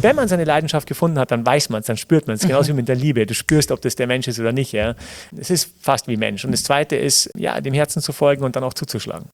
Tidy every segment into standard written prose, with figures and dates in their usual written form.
wenn man seine Leidenschaft gefunden hat, dann weiß man es, dann spürt man es. Genauso wie mit der Liebe. Du spürst, ob das der Mensch ist oder nicht. Ja. Es ist fast wie Mensch. Und das Zweite ist, ja, dem Herzen zu folgen und dann auch zuzuschlagen.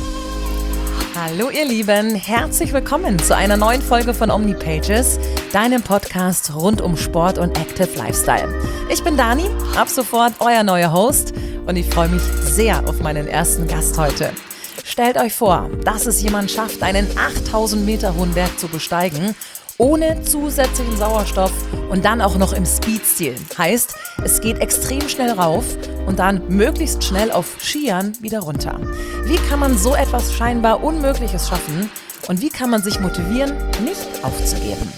Hallo ihr Lieben, herzlich willkommen zu einer neuen Folge von OmniPages, deinem Podcast rund um Sport und Active Lifestyle. Ich bin Dani, ab sofort euer neuer Host und ich freue mich sehr auf meinen ersten Gast heute. Stellt euch vor, dass es jemand schafft, einen 8000 Meter hohen Berg zu besteigen, ohne zusätzlichen Sauerstoff und dann auch noch im Speed-Stil. Heißt, es geht extrem schnell rauf und dann möglichst schnell auf Skiern wieder runter. Wie kann man so etwas scheinbar Unmögliches schaffen und wie kann man sich motivieren, nicht aufzugeben?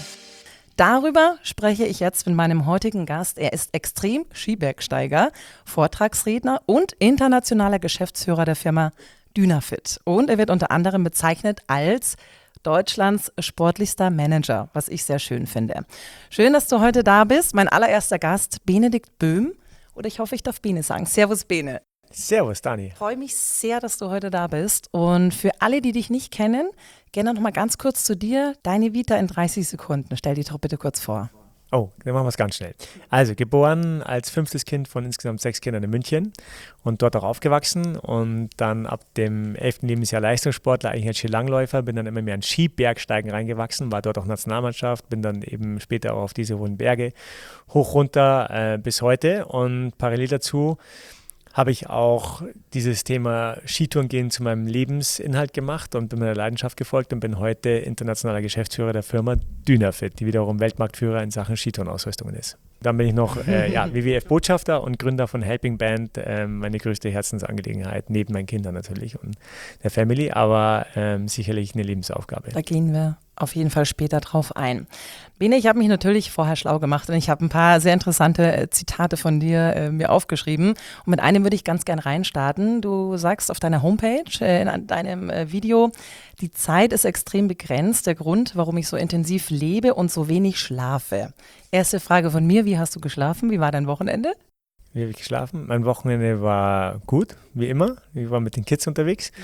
Darüber spreche ich jetzt mit meinem heutigen Gast. Er ist Extrem-Skibergsteiger, Vortragsredner und internationaler Geschäftsführer der Firma Dynafit. Und er wird unter anderem bezeichnet als Deutschlands sportlichster Manager, was ich sehr schön finde. Schön, dass du heute da bist. Mein allererster Gast, Benedikt Böhm. Oder ich hoffe, ich darf Bene sagen. Servus, Bene. Servus, Dani. Ich freue mich sehr, dass du heute da bist. Und für alle, die dich nicht kennen, gerne noch mal ganz kurz zu dir. Deine Vita in 30 Sekunden. Stell dich doch bitte kurz vor. Oh, dann machen wir es ganz schnell. Also geboren als 5. Kind von insgesamt 6 Kindern in München und dort auch aufgewachsen und dann ab dem 11. Lebensjahr Leistungssportler, eigentlich als Skilangläufer, bin dann immer mehr in Skibergsteigen reingewachsen, war dort auch Nationalmannschaft, bin dann eben später auch auf diese hohen Berge hoch runter bis heute und parallel dazu habe ich auch dieses Thema Skitouren gehen zu meinem Lebensinhalt gemacht und bin meiner Leidenschaft gefolgt und bin heute internationaler Geschäftsführer der Firma Dynafit, die wiederum Weltmarktführer in Sachen Skitourenausrüstungen ist. Dann bin ich noch WWF-Botschafter und Gründer von Helping Band, meine größte Herzensangelegenheit, neben meinen Kindern natürlich und der Family, aber sicherlich eine Lebensaufgabe. Da gehen wir auf jeden Fall später drauf ein. Bene, ich habe mich natürlich vorher schlau gemacht und ich habe ein paar sehr interessante Zitate von dir mir aufgeschrieben. Und mit einem würde ich ganz gern reinstarten. Du sagst auf deiner Homepage, in deinem Video, die Zeit ist extrem begrenzt. Der Grund, warum ich so intensiv lebe und so wenig schlafe. Erste Frage von mir, wie hast du geschlafen? Wie war dein Wochenende? Wie habe ich geschlafen? Mein Wochenende war gut, wie immer. Ich war mit den Kids unterwegs.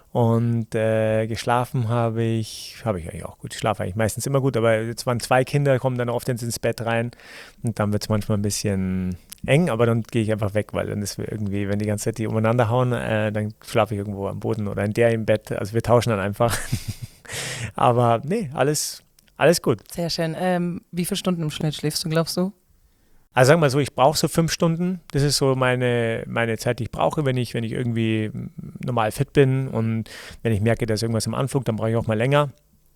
Und geschlafen habe ich eigentlich auch gut. Ich schlafe eigentlich meistens immer gut, aber jetzt waren 2 Kinder, kommen dann oft ins Bett rein und dann wird es manchmal ein bisschen eng, aber dann gehe ich einfach weg, weil dann ist irgendwie, wenn die ganze Zeit die umeinander hauen, dann schlafe ich irgendwo am Boden oder in der im Bett. Also wir tauschen dann einfach. Aber nee, alles gut. Sehr schön. Wie viele Stunden im Schnitt schläfst du, glaubst du? Also sagen wir mal so, ich brauche so 5 Stunden. Das ist so meine Zeit, die ich brauche, wenn ich irgendwie normal fit bin und wenn ich merke, dass irgendwas im Anflug, dann brauche ich auch mal länger.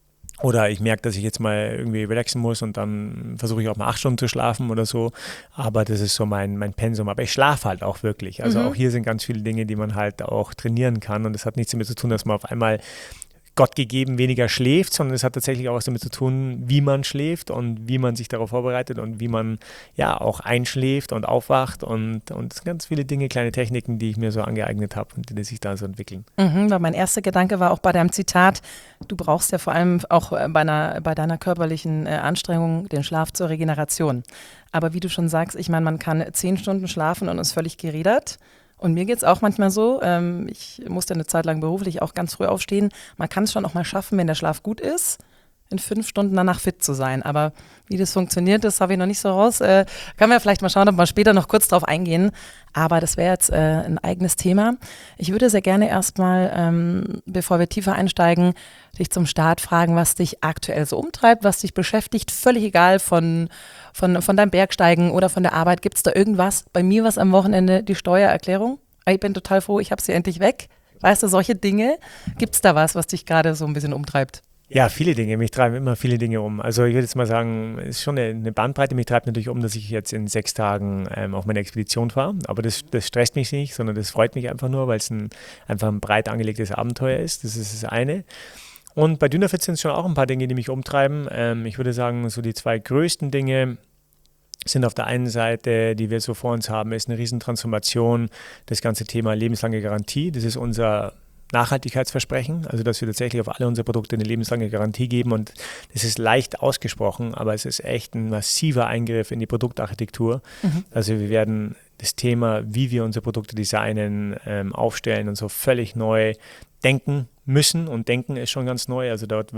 Oder ich merke, dass ich jetzt mal irgendwie relaxen muss und dann versuche ich auch mal 8 Stunden zu schlafen oder so. Aber das ist so mein Pensum. Aber ich schlafe halt auch wirklich. Also auch hier sind ganz viele Dinge, die man halt auch trainieren kann. Und das hat nichts damit zu tun, dass man auf einmal Gott gegeben weniger schläft, sondern es hat tatsächlich auch was damit zu tun, wie man schläft und wie man sich darauf vorbereitet und wie man ja auch einschläft und aufwacht und ganz viele Dinge, kleine Techniken, die ich mir so angeeignet habe und die sich da so entwickeln. Weil mein erster Gedanke war auch bei deinem Zitat, du brauchst ja vor allem auch bei deiner körperlichen Anstrengung den Schlaf zur Regeneration. Aber wie du schon sagst, ich meine, man kann 10 Stunden schlafen und ist völlig gerädert. Und mir geht es auch manchmal so, ich musste eine Zeit lang beruflich auch ganz früh aufstehen. Man kann es schon auch mal schaffen, wenn der Schlaf gut ist, in 5 Stunden danach fit zu sein. Aber wie das funktioniert, das habe ich noch nicht so raus. Können wir vielleicht mal schauen, ob wir später noch kurz drauf eingehen. Aber das wäre jetzt ein eigenes Thema. Ich würde sehr gerne erstmal, bevor wir tiefer einsteigen, dich zum Start fragen, was dich aktuell so umtreibt, was dich beschäftigt. Völlig egal von deinem Bergsteigen oder von der Arbeit. Gibt es da irgendwas? Bei mir war es am Wochenende die Steuererklärung. Ich bin total froh, ich habe sie endlich weg. Weißt du, solche Dinge. Gibt es da was dich gerade so ein bisschen umtreibt? Ja, viele Dinge. Mich treiben immer viele Dinge um. Also ich würde jetzt mal sagen, es ist schon eine Bandbreite. Mich treibt natürlich um, dass ich jetzt in 6 Tagen auf meine Expedition fahre. Aber das stresst mich nicht, sondern das freut mich einfach nur, weil es einfach ein breit angelegtes Abenteuer ist. Das ist das eine. Und bei Dynafit sind es schon auch ein paar Dinge, die mich umtreiben. Ich würde sagen, so die 2 größten Dinge sind auf der einen Seite, die wir so vor uns haben, ist eine Riesentransformation, das ganze Thema lebenslange Garantie. Das ist unser Nachhaltigkeitsversprechen, also dass wir tatsächlich auf alle unsere Produkte eine lebenslange Garantie geben und das ist leicht ausgesprochen, aber es ist echt ein massiver Eingriff in die Produktarchitektur. Also wir werden das Thema, wie wir unsere Produkte designen, aufstellen und so völlig neu denken müssen und denken ist schon ganz neu, also dort wird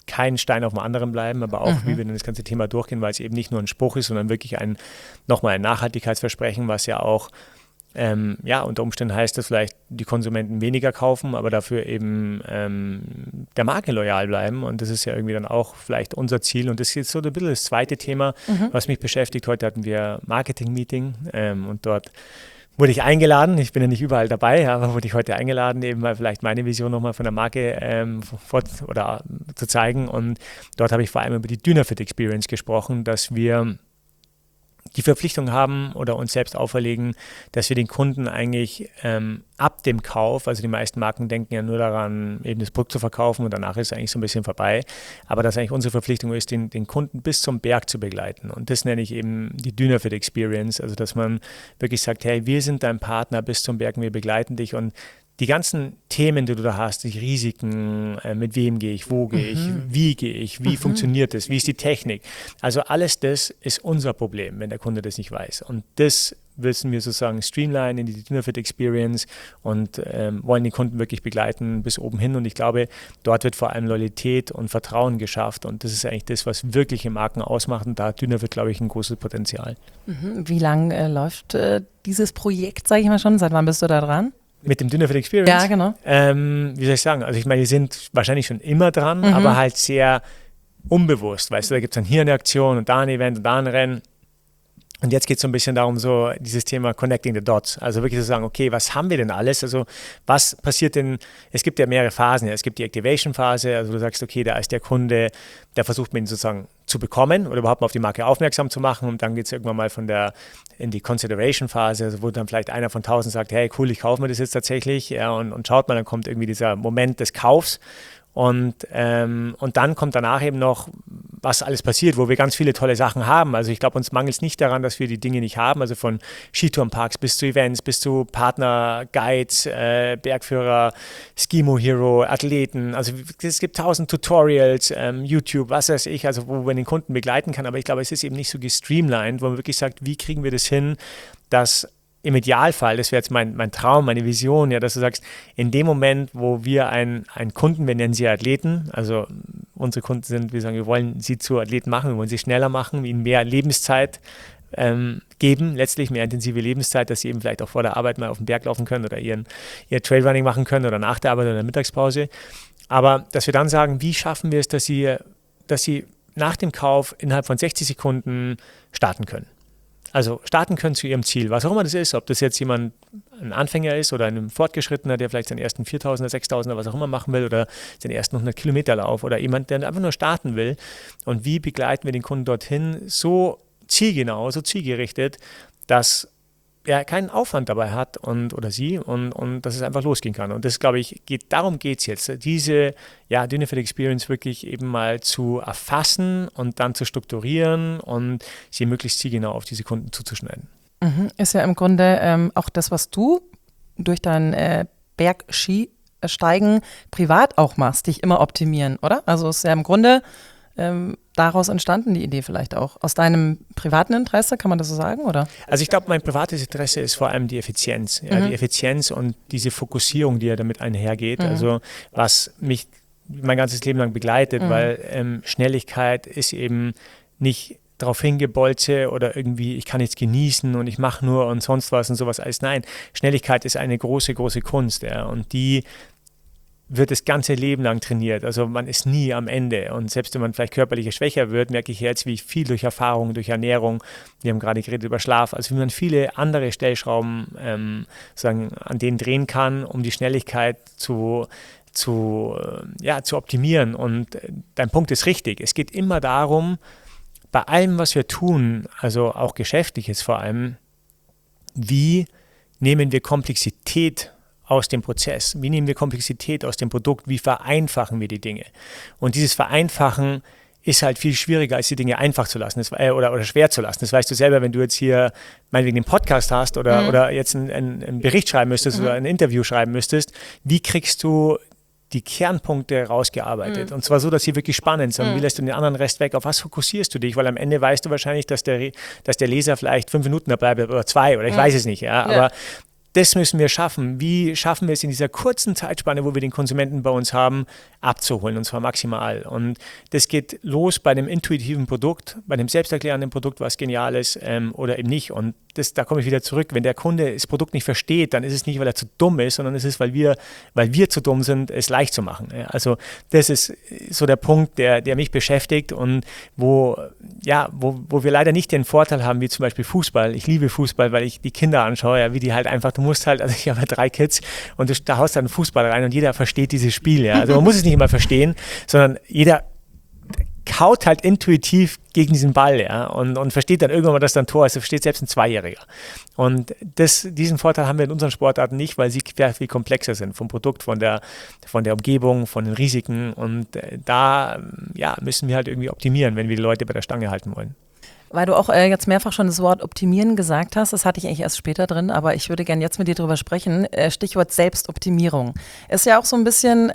kein Stein auf dem anderen bleiben, aber auch, wie wir dann das ganze Thema durchgehen, weil es eben nicht nur ein Spruch ist, sondern wirklich nochmal ein Nachhaltigkeitsversprechen, was ja auch unter Umständen heißt, dass vielleicht die Konsumenten weniger kaufen, aber dafür eben der Marke loyal bleiben. Und das ist ja irgendwie dann auch vielleicht unser Ziel. Und das ist jetzt so ein bisschen das zweite Thema, was mich beschäftigt. Heute hatten wir Marketing-Meeting und dort wurde ich eingeladen. Ich bin ja nicht überall dabei, aber wurde ich heute eingeladen, eben mal vielleicht meine Vision nochmal von der Marke zu zeigen. Und dort habe ich vor allem über die Dynafit Experience gesprochen, dass wir die Verpflichtung haben oder uns selbst auferlegen, dass wir den Kunden eigentlich ab dem Kauf, also die meisten Marken denken ja nur daran, eben das Produkt zu verkaufen und danach ist es eigentlich so ein bisschen vorbei, aber dass eigentlich unsere Verpflichtung ist, den Kunden bis zum Berg zu begleiten und das nenne ich eben die Dynafit Experience, also dass man wirklich sagt, hey, wir sind dein Partner bis zum Berg und wir begleiten dich und die ganzen Themen, die du da hast, die Risiken, mit wem gehe ich, wo gehe ich, wie funktioniert das, wie ist die Technik. Also alles das ist unser Problem, wenn der Kunde das nicht weiß. Und das müssen wir sozusagen streamline in die Dynafit Experience und wollen den Kunden wirklich begleiten bis oben hin. Und ich glaube, dort wird vor allem Loyalität und Vertrauen geschafft. Und das ist eigentlich das, was wirkliche Marken ausmacht. Und da hat Dynafit, glaube ich, ein großes Potenzial. Wie lange läuft dieses Projekt, sage ich mal schon? Seit wann bist du da dran? Mit dem Dynafit Experience? Ja, genau. Wie soll ich sagen? Also ich meine, wir sind wahrscheinlich schon immer dran, aber halt sehr unbewusst. Weißt du, da gibt es dann hier eine Aktion und da ein Event und da ein Rennen. Und jetzt geht es so ein bisschen darum, so dieses Thema Connecting the Dots. Also wirklich zu sagen, okay, was haben wir denn alles? Also was passiert denn? Es gibt ja mehrere Phasen. Es gibt die Activation-Phase, also du sagst, okay, da ist der Kunde, der versucht man ihn sozusagen zu bekommen oder überhaupt mal auf die Marke aufmerksam zu machen. Und dann geht es irgendwann mal in die Consideration-Phase, also wo dann vielleicht einer von 1000 sagt, hey, cool, ich kaufe mir das jetzt tatsächlich. Ja, und schaut mal, dann kommt irgendwie dieser Moment des Kaufs. Und dann kommt danach eben noch, was alles passiert, wo wir ganz viele tolle Sachen haben. Also ich glaube, uns mangelt es nicht daran, dass wir die Dinge nicht haben. Also von Skitourenparks bis zu Events, bis zu Partner, Guides, Bergführer, Skimo Hero, Athleten. Also es gibt 1000 Tutorials, YouTube, was weiß ich, also wo man den Kunden begleiten kann. Aber ich glaube, es ist eben nicht so gestreamlined, wo man wirklich sagt, wie kriegen wir das hin, dass im Idealfall, das wäre jetzt mein Traum, meine Vision, ja, dass du sagst, in dem Moment, wo wir einen Kunden, wir nennen sie Athleten, also unsere Kunden sind, wir sagen, wir wollen sie zu Athleten machen, wir wollen sie schneller machen, ihnen mehr Lebenszeit geben, letztlich mehr intensive Lebenszeit, dass sie eben vielleicht auch vor der Arbeit mal auf den Berg laufen können oder ihr Trailrunning machen können oder nach der Arbeit oder in der Mittagspause. Aber dass wir dann sagen, wie schaffen wir es, dass sie nach dem Kauf innerhalb von 60 Sekunden starten können. Also starten können zu ihrem Ziel, was auch immer das ist, ob das jetzt ein Anfänger ist oder ein Fortgeschrittener, der vielleicht seinen ersten 4.000er, 6.000er, was auch immer machen will oder seinen ersten 100 Kilometer Lauf oder jemand, der einfach nur starten will. Und wie begleiten wir den Kunden dorthin so zielgenau, so zielgerichtet, dass er keinen Aufwand dabei hat oder sie und dass es einfach losgehen kann. Und das, glaube ich, darum geht es jetzt, diese Dynafit Experience wirklich eben mal zu erfassen und dann zu strukturieren und sie möglichst zielgenau auf diese Kunden zuzuschneiden. Ist ja im Grunde auch das, was du durch dein Bergskisteigen privat auch machst, dich immer optimieren, oder? Also ist ja im Grunde daraus entstanden, die Idee vielleicht auch? Aus deinem privaten Interesse, kann man das so sagen, oder? Also ich glaube, mein privates Interesse ist vor allem die Effizienz. Ja, die Effizienz und diese Fokussierung, die ja damit einhergeht. Also was mich mein ganzes Leben lang begleitet, weil Schnelligkeit ist eben nicht darauf hingebolze oder irgendwie, ich kann jetzt genießen und ich mache nur und sonst was und sowas alles. Nein, Schnelligkeit ist eine große, große Kunst. Ja, und die wird das ganze Leben lang trainiert. Also man ist nie am Ende. Und selbst wenn man vielleicht körperlich schwächer wird, merke ich jetzt, wie ich viel durch Erfahrung, durch Ernährung, wir haben gerade geredet über Schlaf, also wie man viele andere Stellschrauben an denen drehen kann, um die Schnelligkeit zu optimieren. Und dein Punkt ist richtig. Es geht immer darum, bei allem, was wir tun, also auch Geschäftliches vor allem, wie nehmen wir Komplexität aus dem Prozess? Wie nehmen wir Komplexität aus dem Produkt? Wie vereinfachen wir die Dinge? Und dieses Vereinfachen ist halt viel schwieriger, als die Dinge einfach zu lassen oder schwer zu lassen. Das weißt du selber, wenn du jetzt hier meinetwegen einen Podcast hast oder jetzt einen Bericht schreiben müsstest oder ein Interview schreiben müsstest. Wie kriegst du die Kernpunkte rausgearbeitet. Und zwar so, dass sie wirklich spannend sind. Wie lässt du den anderen Rest weg? Auf was fokussierst du dich? Weil am Ende weißt du wahrscheinlich, dass der Leser vielleicht 5 Minuten da bleibt oder 2 oder ich weiß es nicht. Ja? Aber das müssen wir schaffen. Wie schaffen wir es in dieser kurzen Zeitspanne, wo wir den Konsumenten bei uns haben, abzuholen, und zwar maximal. Und das geht los bei dem intuitiven Produkt, bei dem selbsterklärenden Produkt, was genial ist oder eben nicht. Und da komme ich wieder zurück. Wenn der Kunde das Produkt nicht versteht, dann ist es nicht, weil er zu dumm ist, sondern es ist, weil wir zu dumm sind, es leicht zu machen. Also das ist so der Punkt, der mich beschäftigt und wo wir leider nicht den Vorteil haben, wie zum Beispiel Fußball. Ich liebe Fußball, weil ich die Kinder anschaue, wie die halt einfach, du musst halt, also ich habe 3 Kids und da haust dann einen Fußball rein und jeder versteht dieses Spiel. Ja. Also man muss es nicht immer verstehen, sondern jeder kaut halt intuitiv gegen diesen Ball, ja, und versteht dann irgendwann mal, dass da ein Tor ist. Das versteht selbst ein Zweijähriger. Und diesen Vorteil haben wir in unseren Sportarten nicht, weil sie viel komplexer sind vom Produkt, von der Umgebung, von den Risiken. Und da müssen wir halt irgendwie optimieren, wenn wir die Leute bei der Stange halten wollen. Weil du auch jetzt mehrfach schon das Wort optimieren gesagt hast, das hatte ich eigentlich erst später drin, aber ich würde gerne jetzt mit dir drüber sprechen. Stichwort Selbstoptimierung. Ist ja auch so ein bisschen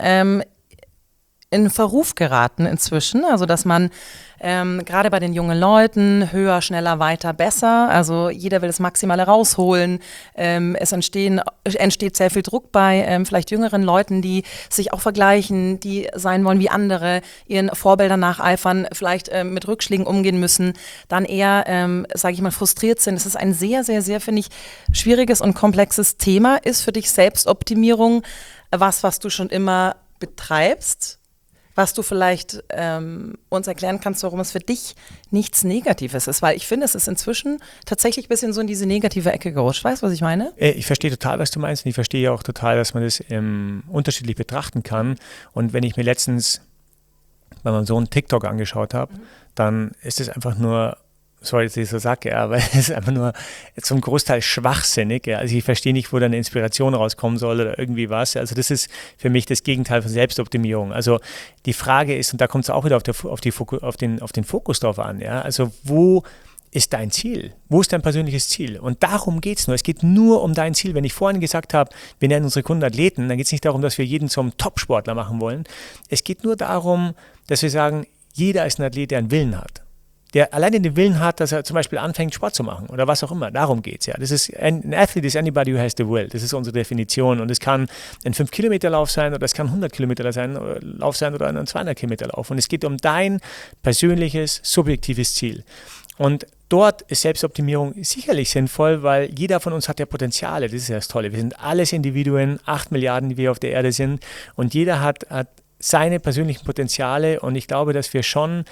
in Verruf geraten inzwischen, also dass man gerade bei den jungen Leuten höher, schneller, weiter, besser, also jeder will das Maximale rausholen, es entsteht sehr viel Druck bei vielleicht jüngeren Leuten, die sich auch vergleichen, die sein wollen wie andere, ihren Vorbildern nacheifern, vielleicht mit Rückschlägen umgehen müssen, dann eher, sage ich mal, frustriert sind. Es ist ein sehr, sehr, sehr, finde ich, schwieriges und komplexes Thema. Ist für dich Selbstoptimierung was du schon immer betreibst? Was du vielleicht uns erklären kannst, warum es für dich nichts Negatives ist. Weil ich finde, es ist inzwischen tatsächlich ein bisschen so in diese negative Ecke gerutscht. Weißt du, was ich meine? Ich verstehe total, was du meinst. Und ich verstehe auch total, dass man das unterschiedlich betrachten kann. Und wenn ich mir letztens bei meinem Sohn TikTok angeschaut habe, dann ist es einfach nur, sorry, dass ich so sage, aber es ist einfach nur zum Großteil schwachsinnig. Ja. Also ich verstehe nicht, wo da eine Inspiration rauskommen soll oder irgendwie was. Also das ist für mich das Gegenteil von Selbstoptimierung. Also die Frage ist, und da kommt es auch wieder auf den Fokus drauf an, ja. Also wo ist dein Ziel? Wo ist dein persönliches Ziel? Und darum geht es nur. Es geht nur um dein Ziel. Wenn ich vorhin gesagt habe, wir nennen unsere Kunden Athleten, dann geht es nicht darum, dass wir jeden zum Top-Sportler machen wollen. Es geht nur darum, dass wir sagen, jeder ist ein Athlet, der einen Willen hat. Der alleine den Willen hat, dass er zum Beispiel anfängt, Sport zu machen oder was auch immer. Darum geht es ja. Ein Athlete is anybody who has the will. Das ist unsere Definition. Und es kann ein 5-Kilometer-Lauf sein oder es kann 100-Kilometer-Lauf sein oder ein 200-Kilometer-Lauf. Und es geht um dein persönliches, subjektives Ziel. Und dort ist Selbstoptimierung sicherlich sinnvoll, weil jeder von uns hat ja Potenziale. Das ist ja das Tolle. Wir sind alles Individuen, 8 Milliarden, die wir auf der Erde sind. Und jeder hat seine persönlichen Potenziale. Und ich glaube, dass wir schon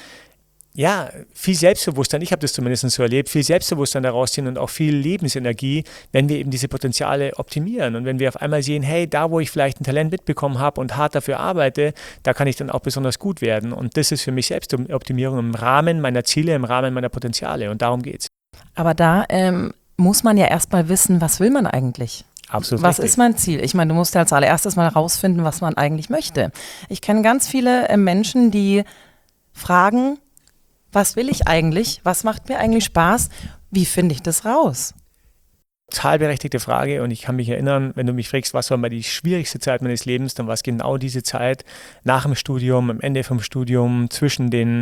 viel Selbstbewusstsein, ich habe das zumindest so erlebt, viel Selbstbewusstsein daraus ziehen und auch viel Lebensenergie, wenn wir eben diese Potenziale optimieren. Und wenn wir auf einmal sehen, hey, da wo ich vielleicht ein Talent mitbekommen habe und hart dafür arbeite, da kann ich dann auch besonders gut werden. Und das ist für mich Selbstoptimierung im Rahmen meiner Ziele, im Rahmen meiner Potenziale. Und darum geht's. Aber da muss man ja erstmal wissen, was will man eigentlich? Absolut. Was ist mein Ziel? Ich meine, du musst ja als allererstes mal herausfinden, was man eigentlich möchte. Ich kenne ganz viele Menschen, die fragen, was will ich eigentlich? Was macht mir eigentlich Spaß? Wie finde ich das raus? Total berechtigte Frage und ich kann mich erinnern, wenn du mich fragst, was war mal die schwierigste Zeit meines Lebens, dann war es genau diese Zeit nach dem Studium, am Ende vom Studium, zwischen den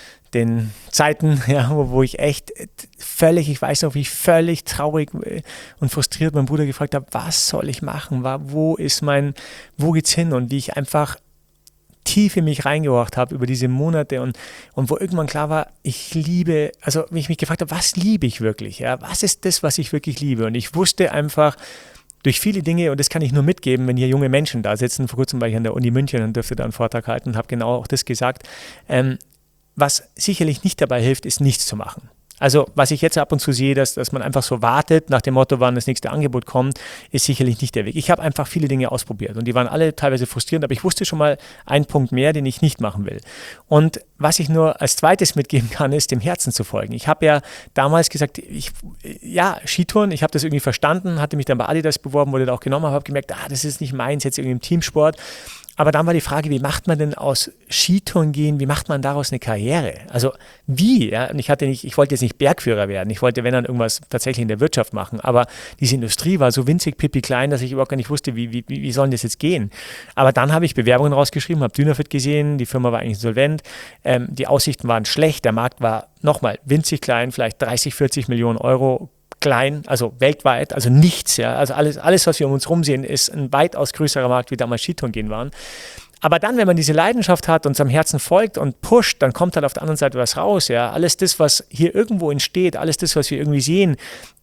Zeiten, ja, wo ich echt ich weiß noch, wie ich völlig traurig und frustriert meinen Bruder gefragt habe, was soll ich machen? Wo geht's hin? Und wie ich einfach tief in mich reingehorcht habe über diese Monate und wo irgendwann klar war, wie ich mich gefragt habe, was liebe ich wirklich? Ja? Was ist das, was ich wirklich liebe? Und ich wusste einfach durch viele Dinge, und das kann ich nur mitgeben, wenn hier junge Menschen da sitzen, vor kurzem war ich an der Uni München und durfte da einen Vortrag halten und habe genau auch das gesagt, was sicherlich nicht dabei hilft, ist nichts zu machen. Also was ich jetzt ab und zu sehe, dass man einfach so wartet, nach dem Motto, wann das nächste Angebot kommt, ist sicherlich nicht der Weg. Ich habe einfach viele Dinge ausprobiert und die waren alle teilweise frustrierend, aber ich wusste schon mal einen Punkt mehr, den ich nicht machen will. Und was ich nur als zweites mitgeben kann, ist, dem Herzen zu folgen. Ich habe ja damals gesagt, Skitouren, ich habe das irgendwie verstanden, hatte mich dann bei Adidas beworben, wurde da auch genommen, habe gemerkt, das ist nicht meins, jetzt irgendwie im Teamsport. Aber dann war die Frage, wie macht man denn aus Skitouren gehen, wie macht man daraus eine Karriere? Also wie? Ja? Und ich wollte jetzt nicht Bergführer werden, ich wollte, wenn dann irgendwas tatsächlich in der Wirtschaft machen, aber diese Industrie war so winzig pipi klein, dass ich überhaupt gar nicht wusste, wie soll das jetzt gehen? Aber dann habe ich Bewerbungen rausgeschrieben, habe Dynafit gesehen, die Firma war eigentlich insolvent, die Aussichten waren schlecht, der Markt war nochmal winzig klein, vielleicht 30, 40 Millionen Euro, klein, also weltweit, also nichts, ja, also alles, was wir um uns rum sehen, ist ein weitaus größerer Markt, wie damals Skitouren gehen waren. Aber dann, wenn man diese Leidenschaft hat und seinem Herzen folgt und pusht, dann kommt halt auf der anderen Seite was raus, ja. Alles das, was hier irgendwo entsteht, alles das, was wir irgendwie sehen,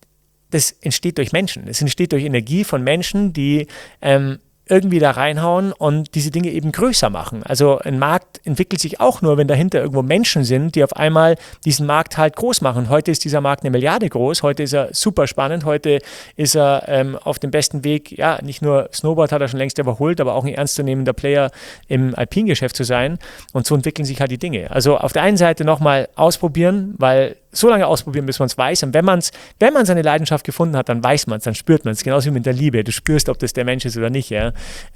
das entsteht durch Menschen. Es entsteht durch Energie von Menschen, die irgendwie da reinhauen und diese Dinge eben größer machen. Also ein Markt entwickelt sich auch nur, wenn dahinter irgendwo Menschen sind, die auf einmal diesen Markt halt groß machen. Heute ist dieser Markt 1 Milliarde groß, heute ist er super spannend, heute ist er auf dem besten Weg, ja, nicht nur Snowboard hat er schon längst überholt, aber auch ein ernstzunehmender Player im Alpingeschäft zu sein, und so entwickeln sich halt die Dinge. Also auf der einen Seite nochmal ausprobieren, weil so lange ausprobieren, bis man es weiß, und wenn man seine Leidenschaft gefunden hat, dann weiß man es, dann spürt man es, genauso wie mit der Liebe, du spürst, ob das der Mensch ist oder nicht, ja.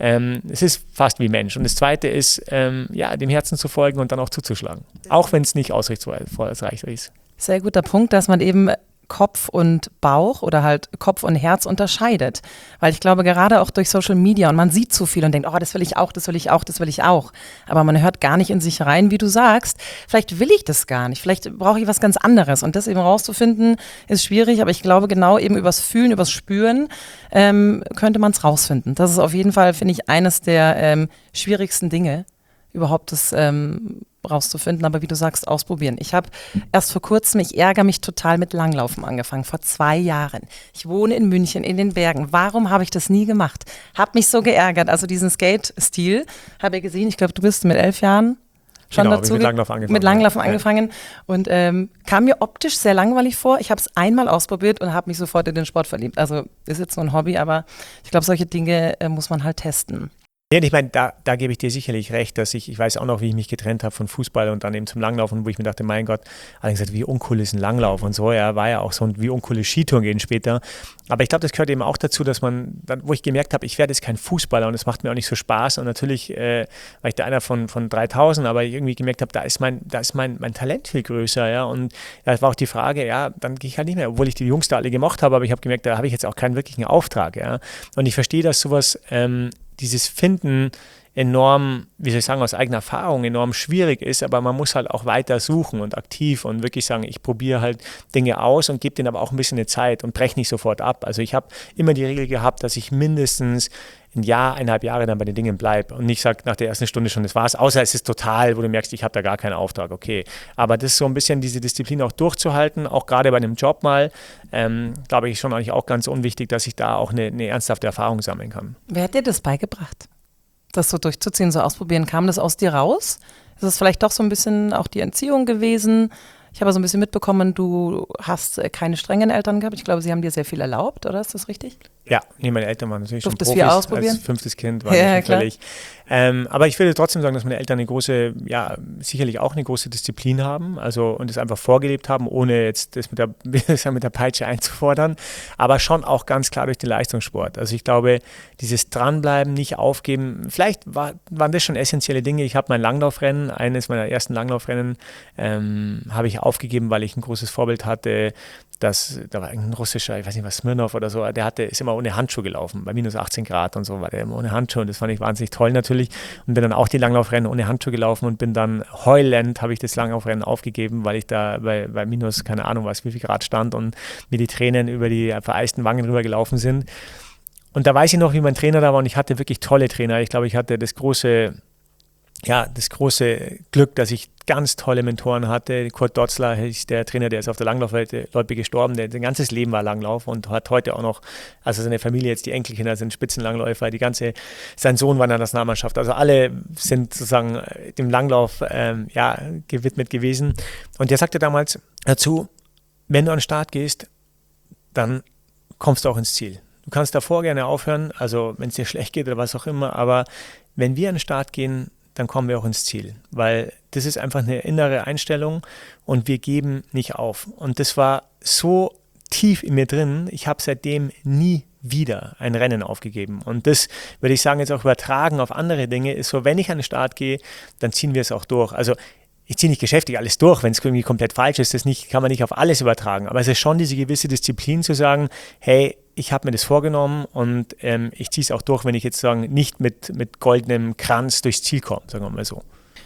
Es ist fast wie Mensch. Und das Zweite ist, dem Herzen zu folgen und dann auch zuzuschlagen. Auch wenn es nicht ausreichsreich ist. Sehr guter Punkt, dass man eben Kopf und Bauch oder halt Kopf und Herz unterscheidet. Weil ich glaube, gerade auch durch Social Media, und man sieht zu viel und denkt, oh, das will ich auch, das will ich auch, das will ich auch. Aber man hört gar nicht in sich rein, wie du sagst. Vielleicht will ich das gar nicht, vielleicht brauche ich was ganz anderes. Und das eben rauszufinden, ist schwierig, aber ich glaube, genau eben übers Fühlen, übers Spüren könnte man es rausfinden. Das ist auf jeden Fall, finde ich, eines der schwierigsten Dinge, überhaupt das rauszufinden, aber wie du sagst, ausprobieren. Ich habe erst vor kurzem, ich ärgere mich total, mit Langlaufen angefangen, vor 2 Jahren. Ich wohne in München, in den Bergen. Warum habe ich das nie gemacht? Habe mich so geärgert. Also diesen Skate-Stil habe ich gesehen. Ich glaube, du bist mit 11 Jahren schon dazu mit Langlaufen angefangen und kam mir optisch sehr langweilig vor. Ich habe es einmal ausprobiert und habe mich sofort in den Sport verliebt. Also ist jetzt nur ein Hobby, aber ich glaube, solche Dinge muss man halt testen. Ja, ich meine, da gebe ich dir sicherlich recht, dass ich weiß auch noch, wie ich mich getrennt habe von Fußball und dann eben zum Langlaufen, wo ich mir dachte, mein Gott, alle gesagt, wie uncool ist ein Langlauf und so, ja, war ja auch so, wie uncool ist Skitouren gehen später. Aber ich glaube, das gehört eben auch dazu, dass man, wo ich gemerkt habe, ich werde jetzt kein Fußballer und es macht mir auch nicht so Spaß, und natürlich war ich da einer von 3000, aber ich irgendwie gemerkt habe, da ist mein Talent viel größer, ja, und da war auch die Frage, ja, dann gehe ich halt nicht mehr, obwohl ich die Jungs da alle gemocht habe, aber ich habe gemerkt, da habe ich jetzt auch keinen wirklichen Auftrag, ja, und ich verstehe, dass sowas, dieses Finden enorm, wie soll ich sagen, aus eigener Erfahrung enorm schwierig ist, aber man muss halt auch weiter suchen und aktiv und wirklich sagen, ich probiere halt Dinge aus und gebe denen aber auch ein bisschen eine Zeit und breche nicht sofort ab. Also ich habe immer die Regel gehabt, dass ich mindestens ein Jahr, 1,5 Jahre dann bei den Dingen bleibe und nicht sage nach der ersten Stunde schon, das war's, außer es ist total, wo du merkst, ich habe da gar keinen Auftrag, okay. Aber das ist so ein bisschen diese Disziplin auch durchzuhalten, auch gerade bei einem Job mal, glaube ich schon eigentlich auch ganz unwichtig, dass ich da auch eine ernsthafte Erfahrung sammeln kann. Wer hat dir das beigebracht? Das so durchzuziehen, so ausprobieren, kam das aus dir raus? Ist es vielleicht doch so ein bisschen auch die Entziehung gewesen? Ich habe so ein bisschen mitbekommen, du hast keine strengen Eltern gehabt. Ich glaube, sie haben dir sehr viel erlaubt, oder? Ist das richtig? Ja, meine Eltern waren natürlich Durftest schon Profis. Viel ausprobieren? Als 5. Kind war ich natürlich. Aber ich würde trotzdem sagen, dass meine Eltern sicherlich auch eine große Disziplin haben, also und es einfach vorgelebt haben, ohne jetzt das mit der Peitsche einzufordern, aber schon auch ganz klar durch den Leistungssport. Also ich glaube, dieses Dranbleiben, nicht aufgeben, vielleicht waren das schon essentielle Dinge. Ich habe mein Langlaufrennen, eines meiner ersten Langlaufrennen, habe ich aufgegeben, weil ich ein großes Vorbild hatte. Da war ein russischer, ich weiß nicht was, Smirnov oder so, ist immer ohne Handschuhe gelaufen, bei minus 18 Grad und so war der immer ohne Handschuhe, und das fand ich wahnsinnig toll natürlich, und bin dann auch die Langlaufrennen ohne Handschuhe gelaufen und bin dann heulend, habe ich das Langlaufrennen aufgegeben, weil ich da bei minus, keine Ahnung was, wie viel Grad stand und mir die Tränen über die vereisten Wangen rüber gelaufen sind. Und da weiß ich noch, wie mein Trainer da war, und ich hatte wirklich tolle Trainer. Ich glaube, ich hatte das große Glück, dass ich ganz tolle Mentoren hatte. Kurt Dotzler ist der Trainer, der ist auf der Langlaufloipe gestorben. Sein ganzes Leben war Langlauf und hat heute auch noch, also seine Familie, jetzt die Enkelkinder sind Spitzenlangläufer, sein Sohn war in der Nationalmannschaft. Also alle sind sozusagen dem Langlauf gewidmet gewesen. Und der sagte damals dazu, wenn du an den Start gehst, dann kommst du auch ins Ziel. Du kannst davor gerne aufhören, also wenn es dir schlecht geht oder was auch immer, aber wenn wir an den Start gehen, dann kommen wir auch ins Ziel, weil das ist einfach eine innere Einstellung und wir geben nicht auf. Und das war so tief in mir drin, ich habe seitdem nie wieder ein Rennen aufgegeben. Und das würde ich sagen, jetzt auch übertragen auf andere Dinge, ist so, wenn ich an den Start gehe, dann ziehen wir es auch durch. Also ich ziehe nicht geschäftlich alles durch, wenn es irgendwie komplett falsch ist, kann man nicht auf alles übertragen. Aber es ist schon diese gewisse Disziplin zu sagen, hey, ich habe mir das vorgenommen und ich ziehe es auch durch, wenn ich jetzt nicht mit goldenem Kranz durchs Ziel komme, sagen wir mal so.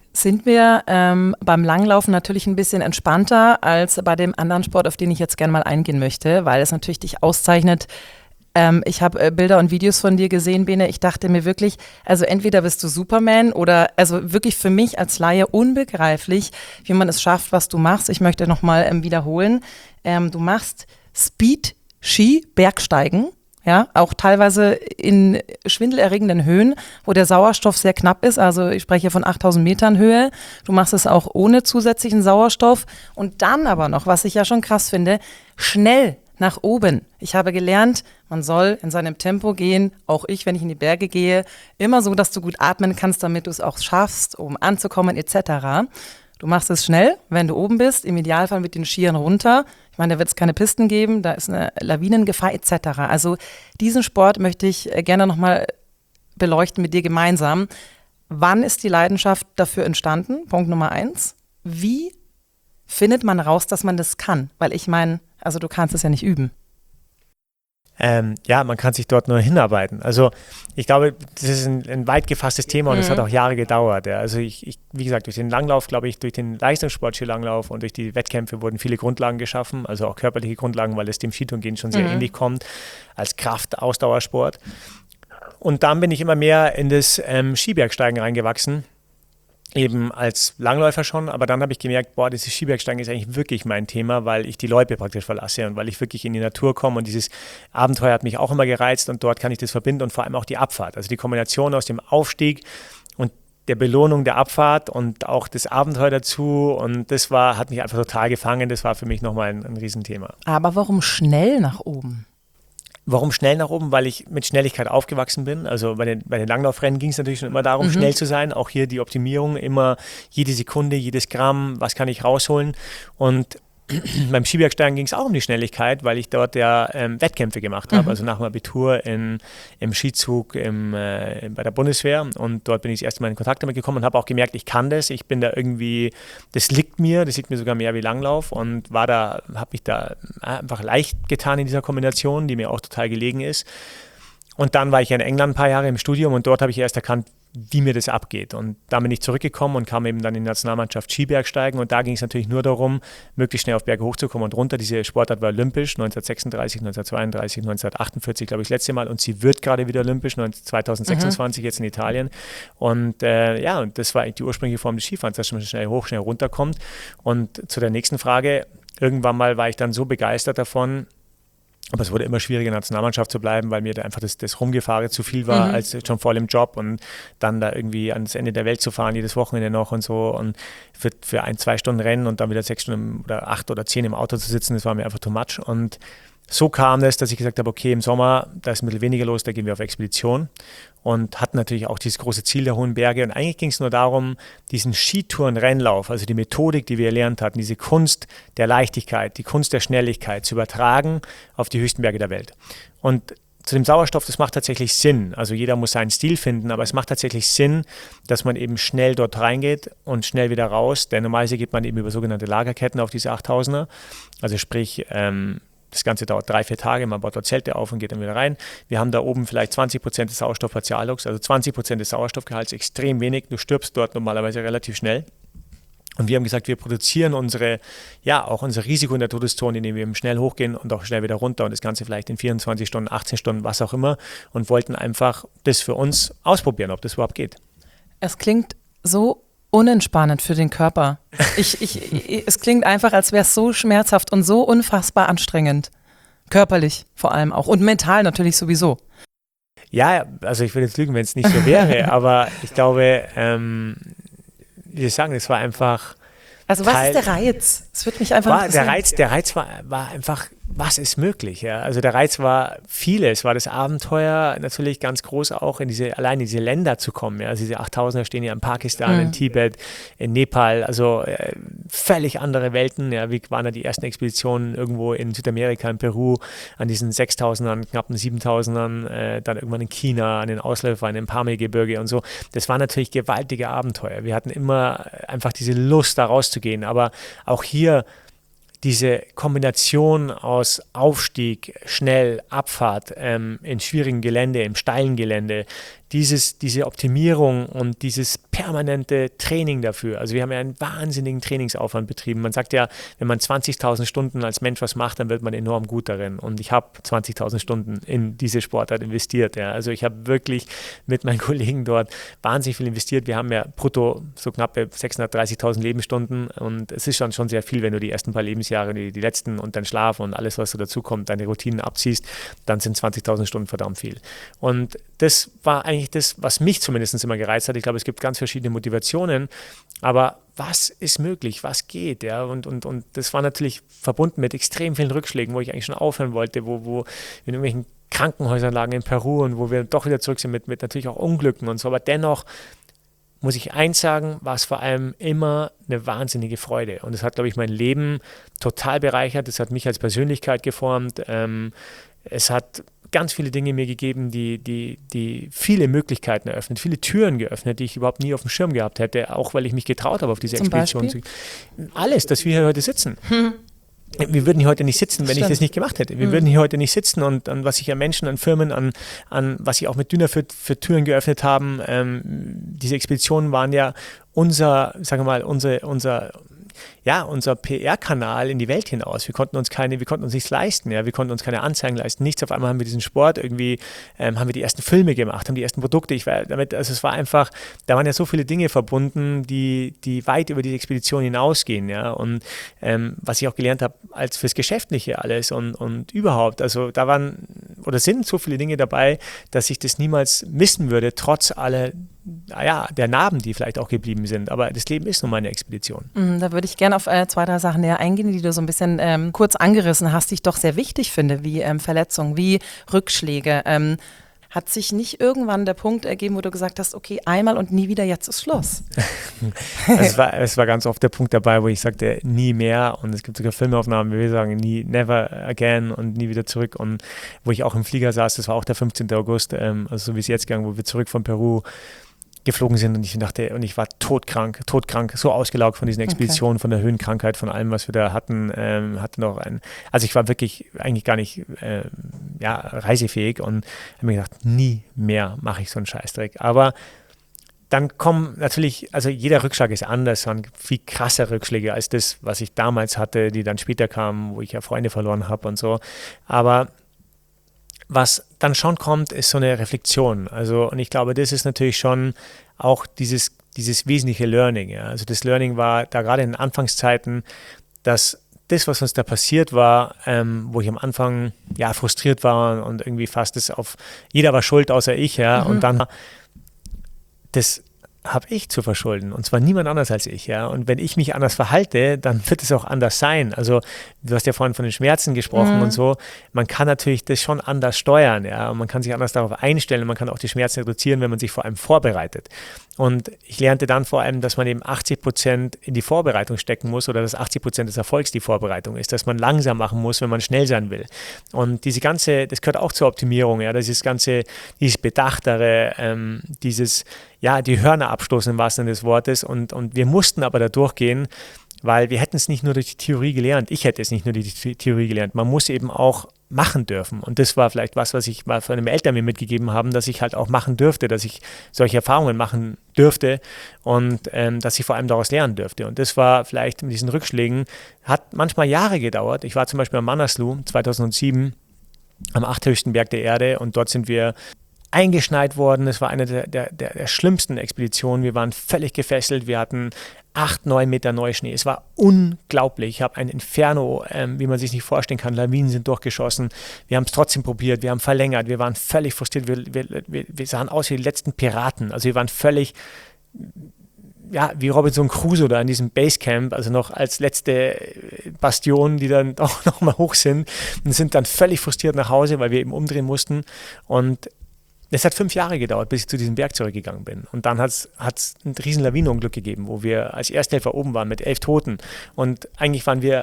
sind wir beim Langlaufen natürlich ein bisschen entspannter als bei dem anderen Sport, auf den ich jetzt gerne mal eingehen möchte, weil es natürlich dich auszeichnet. Ich habe Bilder und Videos von dir gesehen, Bene. Ich dachte mir wirklich, also entweder bist du Superman oder, also wirklich für mich als Laie unbegreiflich, wie man es schafft, was du machst. Ich möchte nochmal wiederholen. Du machst Speed-Ski-Bergsteigen. Ja, auch teilweise in schwindelerregenden Höhen, wo der Sauerstoff sehr knapp ist. Also ich spreche von 8000 Metern Höhe. Du machst es auch ohne zusätzlichen Sauerstoff. Und dann aber noch, was ich ja schon krass finde, schnell nach oben. Ich habe gelernt, man soll in seinem Tempo gehen, auch ich, wenn ich in die Berge gehe, immer so, dass du gut atmen kannst, damit du es auch schaffst, oben anzukommen etc. Du machst es schnell, wenn du oben bist, im Idealfall mit den Skiern runter. Ich meine, da wird es keine Pisten geben, da ist eine Lawinengefahr etc. Also diesen Sport möchte ich gerne nochmal beleuchten mit dir gemeinsam. Wann ist die Leidenschaft dafür entstanden? Punkt Nummer 1. Wie findet man raus, dass man das kann? Weil ich meine, also du kannst es ja nicht üben. Ja, man kann sich dort nur hinarbeiten. Also ich glaube, das ist ein weit gefasstes Thema und es hat auch Jahre gedauert. Ja. Also wie gesagt, durch den Langlauf, glaube ich, durch den Leistungssport-Skilanglauf und durch die Wettkämpfe wurden viele Grundlagen geschaffen, also auch körperliche Grundlagen, weil es dem Skitourengehen schon sehr ähnlich kommt als Kraft-Ausdauersport. Und dann bin ich immer mehr in das Skibergsteigen reingewachsen. Eben als Langläufer schon, aber dann habe ich gemerkt, boah, dieses Skibergsteigen ist eigentlich wirklich mein Thema, weil ich die Loipe praktisch verlasse und weil ich wirklich in die Natur komme und dieses Abenteuer hat mich auch immer gereizt und dort kann ich das verbinden und vor allem auch die Abfahrt, also die Kombination aus dem Aufstieg und der Belohnung der Abfahrt und auch das Abenteuer dazu und das hat mich einfach total gefangen, das war für mich nochmal ein Riesenthema. Aber warum schnell nach oben? Warum schnell nach oben? Weil ich mit Schnelligkeit aufgewachsen bin. Also bei den Langlaufrennen ging es natürlich schon immer darum, schnell zu sein. Auch hier die Optimierung, immer jede Sekunde, jedes Gramm, was kann ich rausholen. Und beim Skibergsteigen ging es auch um die Schnelligkeit, weil ich dort ja Wettkämpfe gemacht habe. Also nach dem Abitur im Skizug bei der Bundeswehr. Und dort bin ich das erste Mal in Kontakt damit gekommen und habe auch gemerkt, ich kann das. Ich bin da irgendwie, das liegt mir sogar mehr wie Langlauf und habe mich da einfach leicht getan in dieser Kombination, die mir auch total gelegen ist. Und dann war ich ja in England ein paar Jahre im Studium und dort habe ich erst erkannt, wie mir das abgeht. Und da bin ich zurückgekommen und kam eben dann in die Nationalmannschaft Skibergsteigen und da ging es natürlich nur darum, möglichst schnell auf Berge hochzukommen und runter. Diese Sportart war olympisch, 1936, 1932, 1948, glaube ich, das letzte Mal und sie wird gerade wieder olympisch, 2026 jetzt in Italien. Und und das war die ursprüngliche Form des Skifahrens, dass man schnell hoch, schnell runterkommt. Und zu der nächsten Frage, irgendwann mal war ich dann so begeistert davon, aber es wurde immer schwieriger, in der Nationalmannschaft zu bleiben, weil mir da einfach das Rumgefahren zu viel war, als schon vor dem Job und dann da irgendwie ans Ende der Welt zu fahren, jedes Wochenende noch und so und für 1-2 Stunden Rennen und dann wieder 6 Stunden oder 8 oder 10 im Auto zu sitzen, das war mir einfach too much. Und so kam es, dass ich gesagt habe, okay, im Sommer, da ist ein bisschen weniger los, da gehen wir auf Expedition und hatten natürlich auch dieses große Ziel der hohen Berge und eigentlich ging es nur darum, diesen Skitouren-Rennlauf, also die Methodik, die wir erlernt hatten, diese Kunst der Leichtigkeit, die Kunst der Schnelligkeit zu übertragen auf die höchsten Berge der Welt. Und zu dem Sauerstoff, das macht tatsächlich Sinn. Also jeder muss seinen Stil finden, aber es macht tatsächlich Sinn, dass man eben schnell dort reingeht und schnell wieder raus, denn normalerweise geht man eben über sogenannte Lagerketten auf diese 8000er, also sprich, das Ganze dauert 3-4 Tage, man baut dort Zelte auf und geht dann wieder rein. Wir haben da oben vielleicht 20% des Sauerstoffpartialdrucks, also 20% des Sauerstoffgehalts, extrem wenig. Du stirbst dort normalerweise relativ schnell. Und wir haben gesagt, wir produzieren auch unser Risiko in der Todeszone, indem wir eben schnell hochgehen und auch schnell wieder runter und das Ganze vielleicht in 24 Stunden, 18 Stunden, was auch immer und wollten einfach das für uns ausprobieren, ob das überhaupt geht. Es klingt so unentspannend für den Körper. Es klingt einfach, als wäre es so schmerzhaft und so unfassbar anstrengend. Körperlich vor allem auch und mental natürlich sowieso. Ja, also ich würde jetzt lügen, wenn es nicht so wäre, aber ich glaube, wie ich sagen, es war einfach. Also was ist der Reiz? Es wird mich einfach interessieren. Der Reiz war einfach, was ist möglich? Ja? Also der Reiz war vieles, war das Abenteuer natürlich ganz groß auch, allein in diese Länder zu kommen. Ja? Also diese 8000er stehen ja in Pakistan, in Tibet, in Nepal, also völlig andere Welten. Ja? Wie waren da die ersten Expeditionen irgendwo in Südamerika, in Peru, an diesen 6000ern, knappen 7000ern, dann irgendwann in China, an den Ausläufern, im Pamir-Gebirge und so. Das waren natürlich gewaltige Abenteuer. Wir hatten immer einfach diese Lust, da rauszugehen. Aber auch hier diese Kombination aus Aufstieg, schnell, Abfahrt in schwierigem Gelände, im steilen Gelände, diese Optimierung und dieses permanente Training dafür. Also wir haben ja einen wahnsinnigen Trainingsaufwand betrieben. Man sagt ja, wenn man 20.000 Stunden als Mensch was macht, dann wird man enorm gut darin. Und ich habe 20.000 Stunden in diese Sportart investiert. Ja. Also ich habe wirklich mit meinen Kollegen dort wahnsinnig viel investiert. Wir haben ja brutto so knappe 630.000 Lebensstunden und es ist schon sehr viel, wenn du die ersten paar Lebensjahre, die letzten und dein Schlaf und alles, was so dazu kommt, deine Routinen abziehst, dann sind 20.000 Stunden verdammt viel. Und das war eigentlich das, was mich zumindest immer gereizt hat. Ich glaube, es gibt ganz verschiedene Motivationen, aber was ist möglich, was geht, ja, und das war natürlich verbunden mit extrem vielen Rückschlägen, wo ich eigentlich schon aufhören wollte, wo in irgendwelchen Krankenhäusern lagen in Peru und wo wir doch wieder zurück sind mit natürlich auch Unglücken und so, aber dennoch muss ich eins sagen, war es vor allem immer eine wahnsinnige Freude und es hat, glaube ich, mein Leben total bereichert, es hat mich als Persönlichkeit geformt, es hat ganz viele Dinge mir gegeben, die viele Möglichkeiten eröffnet, viele Türen geöffnet, die ich überhaupt nie auf dem Schirm gehabt hätte, auch weil ich mich getraut habe, auf diese Expedition zu gehen. Alles, dass wir hier heute sitzen. Wir würden hier heute nicht sitzen, wenn ich das nicht gemacht hätte. Wir würden hier heute nicht sitzen und an was ich an Menschen, an Firmen, an was sie auch mit Dünner für Türen geöffnet haben. Diese Expeditionen waren ja unser PR-Kanal in die Welt hinaus. Wir konnten uns nichts leisten, ja, wir konnten uns keine Anzeigen leisten, nichts. Auf einmal haben wir diesen Sport irgendwie, haben wir die ersten Filme gemacht, haben die ersten Produkte. Es war einfach, da waren ja so viele Dinge verbunden, die weit über die Expedition hinausgehen, ja. Und was ich auch gelernt habe, als fürs Geschäftliche alles und überhaupt, also da waren oder sind so viele Dinge dabei, dass ich das niemals missen würde, trotz aller der Narben, die vielleicht auch geblieben sind. Aber das Leben ist nun mal eine Expedition. Da würde ich gerne auf 2, 3 Sachen näher eingehen, die du so ein bisschen kurz angerissen hast, die ich doch sehr wichtig finde, wie Verletzungen, wie Rückschläge. Hat sich nicht irgendwann der Punkt ergeben, wo du gesagt hast, okay, einmal und nie wieder, jetzt ist Schluss? Es war ganz oft der Punkt dabei, wo ich sagte, nie mehr. Und es gibt sogar Filmaufnahmen, wie wir sagen, never again und nie wieder zurück. Und wo ich auch im Flieger saß, das war auch der 15. August, also so wie es jetzt ging, wo wir zurück von Peru geflogen sind und ich war todkrank, so ausgelaugt von diesen Expeditionen, von der Höhenkrankheit, von allem, was wir da hatten, also ich war wirklich eigentlich gar nicht reisefähig und habe mir gedacht, nie mehr mache ich so einen Scheißdreck. Aber dann kommen natürlich, also jeder Rückschlag ist anders, waren viel krasser Rückschläge als das, was ich damals hatte, die dann später kamen, wo ich ja Freunde verloren habe und so. Aber was dann schon kommt, ist so eine Reflexion. Also, und ich glaube, das ist natürlich schon auch dieses wesentliche Learning. Ja. Also das Learning war da gerade in den Anfangszeiten, dass das, was uns da passiert war, wo ich am Anfang frustriert war und irgendwie fast jeder war schuld außer ich, ja. Und dann das habe ich zu verschulden und zwar niemand anders als ich, ja. Und wenn ich mich anders verhalte, dann wird es auch anders sein. Also du hast ja vorhin von den Schmerzen gesprochen und so. Man kann natürlich das schon anders steuern, ja. Und man kann sich anders darauf einstellen. Man kann auch die Schmerzen reduzieren, wenn man sich vor allem vorbereitet. Und ich lernte dann vor allem, dass man eben 80% in die Vorbereitung stecken muss oder dass 80% des Erfolgs die Vorbereitung ist, dass man langsam machen muss, wenn man schnell sein will. Und das gehört auch zur Optimierung, ja. Dieses Bedachtere, die Hörner abstoßen im wahrsten Sinne des Wortes und wir mussten aber da durchgehen, weil wir hätten es nicht nur durch die Theorie gelernt, ich hätte es nicht nur durch die Theorie gelernt, man muss eben auch machen dürfen und das war vielleicht was ich mal von den Eltern mir mitgegeben haben, dass ich halt auch machen dürfte, dass ich solche Erfahrungen machen dürfte und dass ich vor allem daraus lernen dürfte und das war vielleicht mit diesen Rückschlägen, hat manchmal Jahre gedauert. Ich war zum Beispiel am Manaslu 2007 am 8. höchsten Berg der Erde und dort sind wir eingeschneit worden. Es war eine der schlimmsten Expeditionen. Wir waren völlig gefesselt. Wir hatten 8, 9 Meter Neuschnee. Es war unglaublich. Ich habe ein Inferno, wie man sich nicht vorstellen kann. Lawinen sind durchgeschossen. Wir haben es trotzdem probiert. Wir haben verlängert. Wir waren völlig frustriert. Wir sahen aus wie die letzten Piraten. Also wir waren völlig wie Robinson Crusoe da in diesem Basecamp, also noch als letzte Bastion, die dann auch noch mal hoch sind und sind dann völlig frustriert nach Hause, weil wir eben umdrehen mussten und es hat 5 Jahre gedauert, bis ich zu diesem Berg zurückgegangen bin. Und dann hat es ein riesen Lawinenunglück gegeben, wo wir als Ersthelfer oben waren mit 11 Toten. Und eigentlich haben wir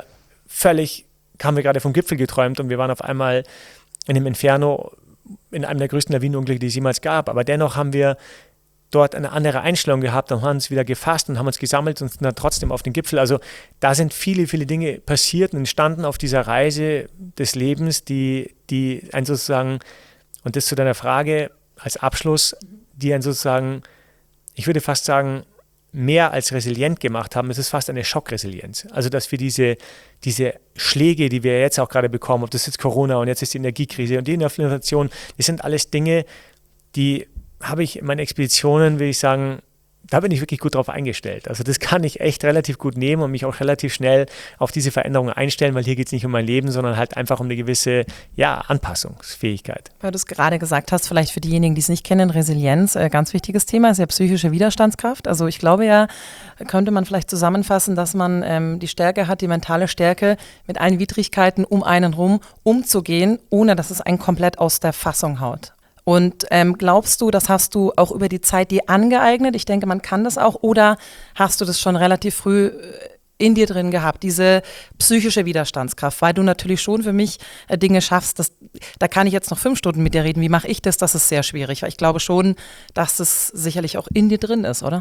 gerade vom Gipfel geträumt und wir waren auf einmal in dem Inferno, in einem der größten Lawinenunglücke, die es jemals gab. Aber dennoch haben wir dort eine andere Einstellung gehabt und haben uns wieder gefasst und haben uns gesammelt und sind dann trotzdem auf den Gipfel. Also da sind viele, viele Dinge passiert und entstanden auf dieser Reise des Lebens, die einen sozusagen, und das zu deiner Frage als Abschluss, die einen sozusagen, ich würde fast sagen, mehr als resilient gemacht haben. Es ist fast eine Schockresilienz. Also dass wir diese Schläge, die wir jetzt auch gerade bekommen, ob das jetzt Corona und jetzt ist die Energiekrise und die Inflation, das sind alles Dinge, die habe ich in meinen Expeditionen, will ich sagen, da bin ich wirklich gut drauf eingestellt. Also das kann ich echt relativ gut nehmen und mich auch relativ schnell auf diese Veränderungen einstellen, weil hier geht es nicht um mein Leben, sondern halt einfach um eine gewisse Anpassungsfähigkeit. Weil du es gerade gesagt hast, vielleicht für diejenigen, die es nicht kennen, Resilienz, ganz wichtiges Thema, ist ja psychische Widerstandskraft. Also ich glaube ja, könnte man vielleicht zusammenfassen, dass man die Stärke hat, die mentale Stärke, mit allen Widrigkeiten um einen rum umzugehen, ohne dass es einen komplett aus der Fassung haut. Und glaubst du, das hast du auch über die Zeit dir angeeignet? Ich denke, man kann das auch. Oder hast du das schon relativ früh in dir drin gehabt, diese psychische Widerstandskraft? Weil du natürlich schon für mich Dinge schaffst, da kann ich jetzt noch 5 Stunden mit dir reden. Wie mache ich das? Das ist sehr schwierig. Weil ich glaube schon, dass es sicherlich auch in dir drin ist, oder?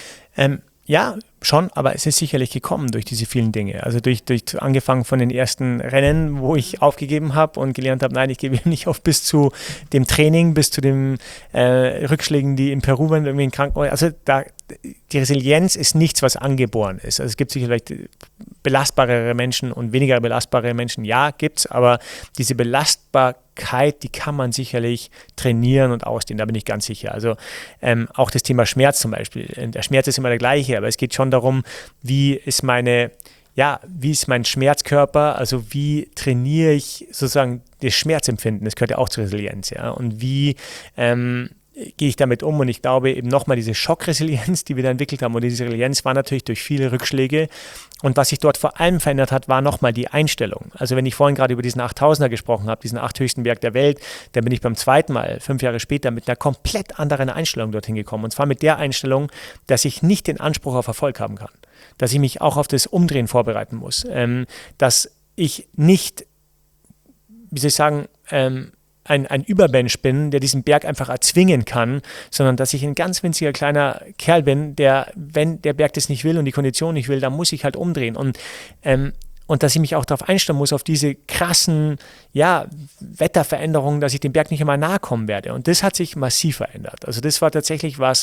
Ja, schon, aber es ist sicherlich gekommen durch diese vielen Dinge. Also durch angefangen von den ersten Rennen, wo ich aufgegeben habe und gelernt habe, nein, ich gebe nicht auf, bis zu dem Training, bis zu den Rückschlägen, die in Peru waren, irgendwie in Krankenhäusern. Also die Resilienz ist nichts, was angeboren ist. Also es gibt sicherlich belastbarere Menschen und weniger belastbare Menschen. Ja, gibt's, aber diese Belastbarkeit, die kann man sicherlich trainieren und ausdehnen, da bin ich ganz sicher. Also auch das Thema Schmerz zum Beispiel. Der Schmerz ist immer der gleiche, aber es geht schon darum, wie ist mein Schmerzkörper, also wie trainiere ich sozusagen das Schmerzempfinden, das gehört ja auch zur Resilienz, ja, und wie gehe ich damit um, und ich glaube eben nochmal diese Schockresilienz, die wir da entwickelt haben, und diese Resilienz war natürlich durch viele Rückschläge, und was sich dort vor allem verändert hat, war nochmal die Einstellung. Also wenn ich vorhin gerade über diesen 8000er gesprochen habe, diesen 8. höchsten Berg der Welt, dann bin ich beim zweiten Mal, 5 Jahre später, mit einer komplett anderen Einstellung dorthin gekommen, und zwar mit der Einstellung, dass ich nicht den Anspruch auf Erfolg haben kann, dass ich mich auch auf das Umdrehen vorbereiten muss, dass ich nicht, wie soll ich sagen, ein Übermensch bin, der diesen Berg einfach erzwingen kann, sondern dass ich ein ganz winziger kleiner Kerl bin, der, wenn der Berg das nicht will und die Kondition nicht will, dann muss ich halt umdrehen. Und dass ich mich auch darauf einstellen muss, auf diese krassen Wetterveränderungen, dass ich dem Berg nicht immer nahe kommen werde. Und das hat sich massiv verändert. Also das war tatsächlich was,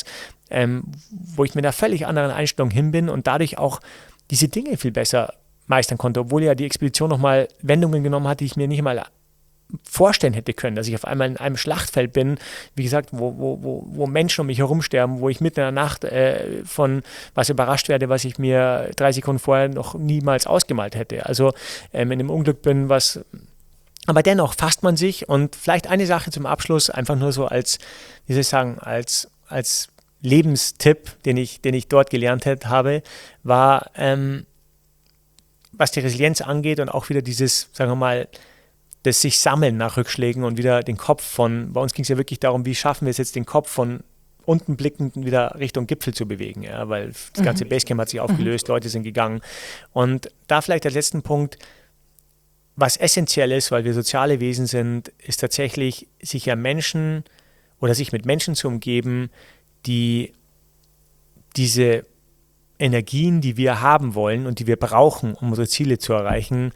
wo ich mit einer völlig anderen Einstellung hin bin und dadurch auch diese Dinge viel besser meistern konnte, obwohl ja die Expedition nochmal Wendungen genommen hat, die ich mir nicht mal vorstellen hätte können, dass ich auf einmal in einem Schlachtfeld bin, wie gesagt, wo Menschen um mich herum sterben, wo ich mitten in der Nacht von was überrascht werde, was ich mir 3 Sekunden vorher noch niemals ausgemalt hätte. Also in einem Unglück bin, aber dennoch fasst man sich. Und vielleicht eine Sache zum Abschluss, einfach nur so als, wie soll ich sagen, als Lebenstipp, den ich dort gelernt habe, war, was die Resilienz angeht und auch wieder dieses, sagen wir mal, das sich sammeln nach Rückschlägen und wieder den Kopf bei uns ging es ja wirklich darum, wie schaffen wir es jetzt, den Kopf von unten blickend wieder Richtung Gipfel zu bewegen, ja, weil das ganze Basecamp hat sich aufgelöst, Leute sind gegangen. Und da vielleicht als letzten Punkt, was essentiell ist, weil wir soziale Wesen sind, ist tatsächlich, sich mit Menschen zu umgeben, die diese Energien, die wir haben wollen und die wir brauchen, um unsere Ziele zu erreichen,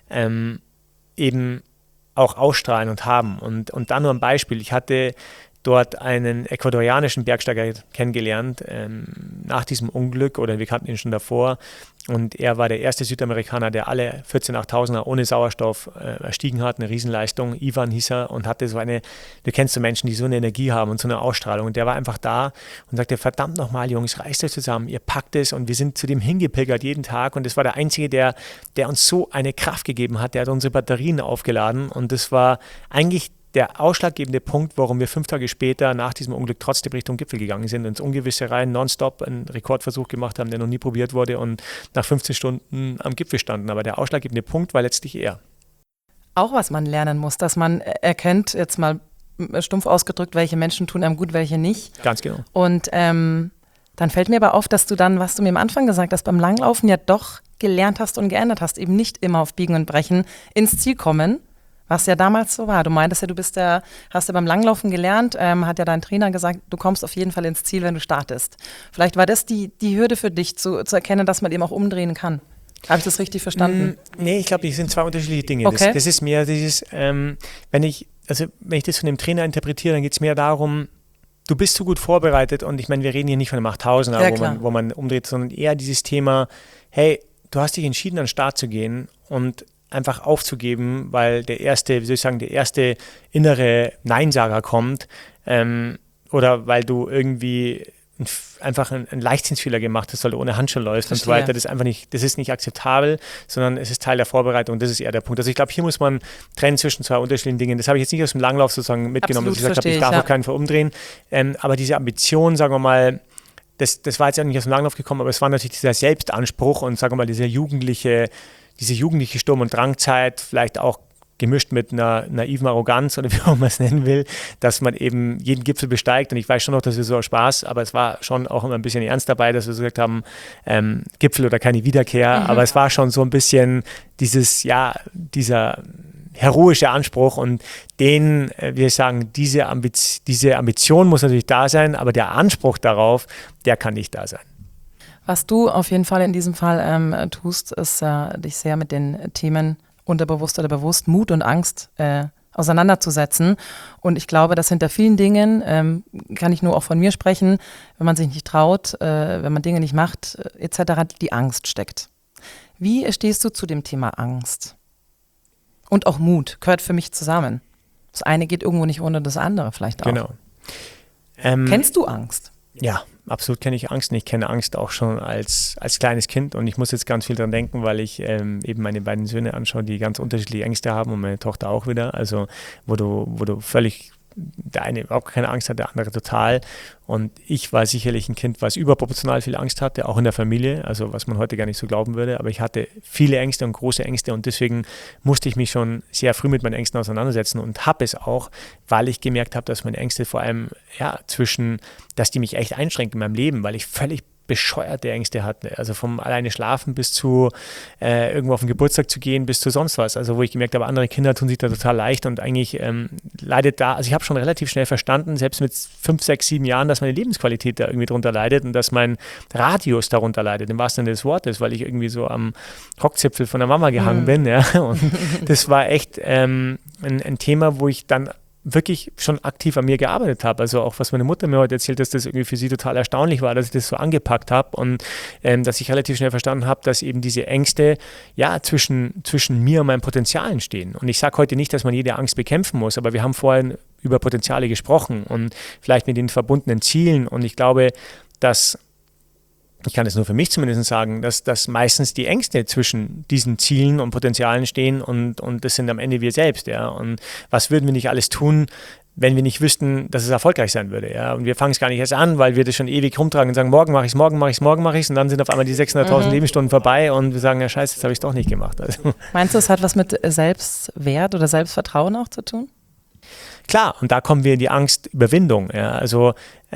eben auch ausstrahlen und haben. Und da nur ein Beispiel. Ich hatte dort einen ecuadorianischen Bergsteiger kennengelernt nach diesem Unglück, oder wir kannten ihn schon davor, und er war der erste Südamerikaner, der alle 14 8000er ohne Sauerstoff erstiegen hat, eine Riesenleistung. Ivan hieß er, und hatte du kennst so Menschen, die so eine Energie haben und so eine Ausstrahlung, und der war einfach da und sagte, verdammt nochmal, Jungs, reißt euch zusammen, ihr packt es, und wir sind zu dem hingepilgert jeden Tag, und das war der Einzige, der uns so eine Kraft gegeben hat, der hat unsere Batterien aufgeladen, und das war eigentlich der ausschlaggebende Punkt, warum wir 5 Tage später nach diesem Unglück trotzdem Richtung Gipfel gegangen sind, ins Ungewisse rein, nonstop einen Rekordversuch gemacht haben, der noch nie probiert wurde, und nach 15 Stunden am Gipfel standen. Aber der ausschlaggebende Punkt war letztlich er. Auch was man lernen muss, dass man erkennt, jetzt mal stumpf ausgedrückt, welche Menschen tun einem gut, welche nicht. Ganz genau. Und dann fällt mir aber auf, dass du dann, was du mir am Anfang gesagt hast, beim Langlaufen ja doch gelernt hast und geändert hast, eben nicht immer auf Biegen und Brechen ins Ziel kommen, was ja damals so war. Du meintest ja, hast ja beim Langlaufen gelernt, hat ja dein Trainer gesagt, du kommst auf jeden Fall ins Ziel, wenn du startest. Vielleicht war das die Hürde für dich, zu erkennen, dass man eben auch umdrehen kann. Habe ich das richtig verstanden? Nee, ich glaube, das sind 2 unterschiedliche Dinge. Okay. Das ist mehr dieses, wenn ich das von dem Trainer interpretiere, dann geht es mehr darum, du bist zu gut vorbereitet und ich meine, wir reden hier nicht von einem 8000er, wo man umdreht, sondern eher dieses Thema, hey, du hast dich entschieden, an den Start zu gehen und einfach aufzugeben, weil der erste innere Neinsager kommt oder weil du irgendwie einfach einen Leichtsinnsfehler gemacht hast, weil du ohne Handschuhe läufst und so weiter. Das ist nicht akzeptabel, sondern es ist Teil der Vorbereitung. Das ist eher der Punkt. Also ich glaube, hier muss man trennen zwischen zwei unterschiedlichen Dingen. Das habe ich jetzt nicht aus dem Langlauf sozusagen mitgenommen, dass ich gesagt habe, ich darf auf keinen Fall umdrehen. Aber diese Ambition, sagen wir mal, das war jetzt ja nicht aus dem Langlauf gekommen, aber es war natürlich dieser Selbstanspruch und sagen wir mal, diese jugendliche Sturm- und Drangzeit, vielleicht auch gemischt mit einer naiven Arroganz oder wie auch man es nennen will, dass man eben jeden Gipfel besteigt. Und ich weiß schon noch, dass wir so Spaß, aber es war schon auch immer ein bisschen ernst dabei, dass wir so gesagt haben, Gipfel oder keine Wiederkehr. Aber es war schon so ein bisschen dieser heroische Anspruch und diese Ambition muss natürlich da sein, aber der Anspruch darauf, der kann nicht da sein. Was du auf jeden Fall in diesem Fall tust, ist dich sehr mit den Themen unterbewusst oder bewusst Mut und Angst auseinanderzusetzen. Und ich glaube, dass hinter vielen Dingen, kann ich nur auch von mir sprechen, wenn man sich nicht traut, wenn man Dinge nicht macht, etc., die Angst steckt. Wie stehst du zu dem Thema Angst? Und auch Mut gehört für mich zusammen. Das eine geht irgendwo nicht ohne das andere vielleicht auch. Genau. Kennst du Angst? Ja, absolut kenne ich Angst und ich kenne Angst auch schon als kleines Kind und ich muss jetzt ganz viel dran denken, weil ich eben meine beiden Söhne anschaue, die ganz unterschiedliche Ängste haben und meine Tochter auch wieder, also wo du völlig, der eine überhaupt keine Angst hat, der andere total und ich war sicherlich ein Kind, was überproportional viel Angst hatte, auch in der Familie, also was man heute gar nicht so glauben würde, aber ich hatte viele Ängste und große Ängste und deswegen musste ich mich schon sehr früh mit meinen Ängsten auseinandersetzen und habe es auch, weil ich gemerkt habe, dass meine Ängste vor allem dass die mich echt einschränken in meinem Leben, weil ich völlig bescheuerte Ängste hatte, also vom alleine schlafen bis zu irgendwo auf den Geburtstag zu gehen, bis zu sonst was, also wo ich gemerkt habe, andere Kinder tun sich da total leicht und eigentlich leidet da, also ich habe schon relativ schnell verstanden, selbst mit 5, 6, 7 Jahren, dass meine Lebensqualität da irgendwie drunter leidet und dass mein Radius darunter leidet, im wahrsten Sinne des Wortes, weil ich irgendwie so am Rockzipfel von der Mama gehangen bin, ja, und das war echt ein Thema, wo ich dann wirklich schon aktiv an mir gearbeitet habe. Also auch was meine Mutter mir heute erzählt, dass das irgendwie für sie total erstaunlich war, dass ich das so angepackt habe und dass ich relativ schnell verstanden habe, dass eben diese Ängste zwischen mir und meinen Potenzialen stehen. Und ich sage heute nicht, dass man jede Angst bekämpfen muss, aber wir haben vorhin über Potenziale gesprochen und vielleicht mit den verbundenen Zielen und ich glaube, dass ich kann es nur für mich zumindest sagen, dass meistens die Ängste zwischen diesen Zielen und Potenzialen stehen und das sind am Ende wir selbst, ja. Und was würden wir nicht alles tun, wenn wir nicht wüssten, dass es erfolgreich sein würde, ja. Und wir fangen es gar nicht erst an, weil wir das schon ewig rumtragen und sagen, morgen mache ich es, morgen mache ich es, morgen mache ich es und dann sind auf einmal die 600.000 Lebensstunden vorbei und wir sagen, ja scheiße, das habe ich doch nicht gemacht. Also. Meinst du, es hat was mit Selbstwert oder Selbstvertrauen auch zu tun? Klar, und da kommen wir in die Angstüberwindung, ja. Also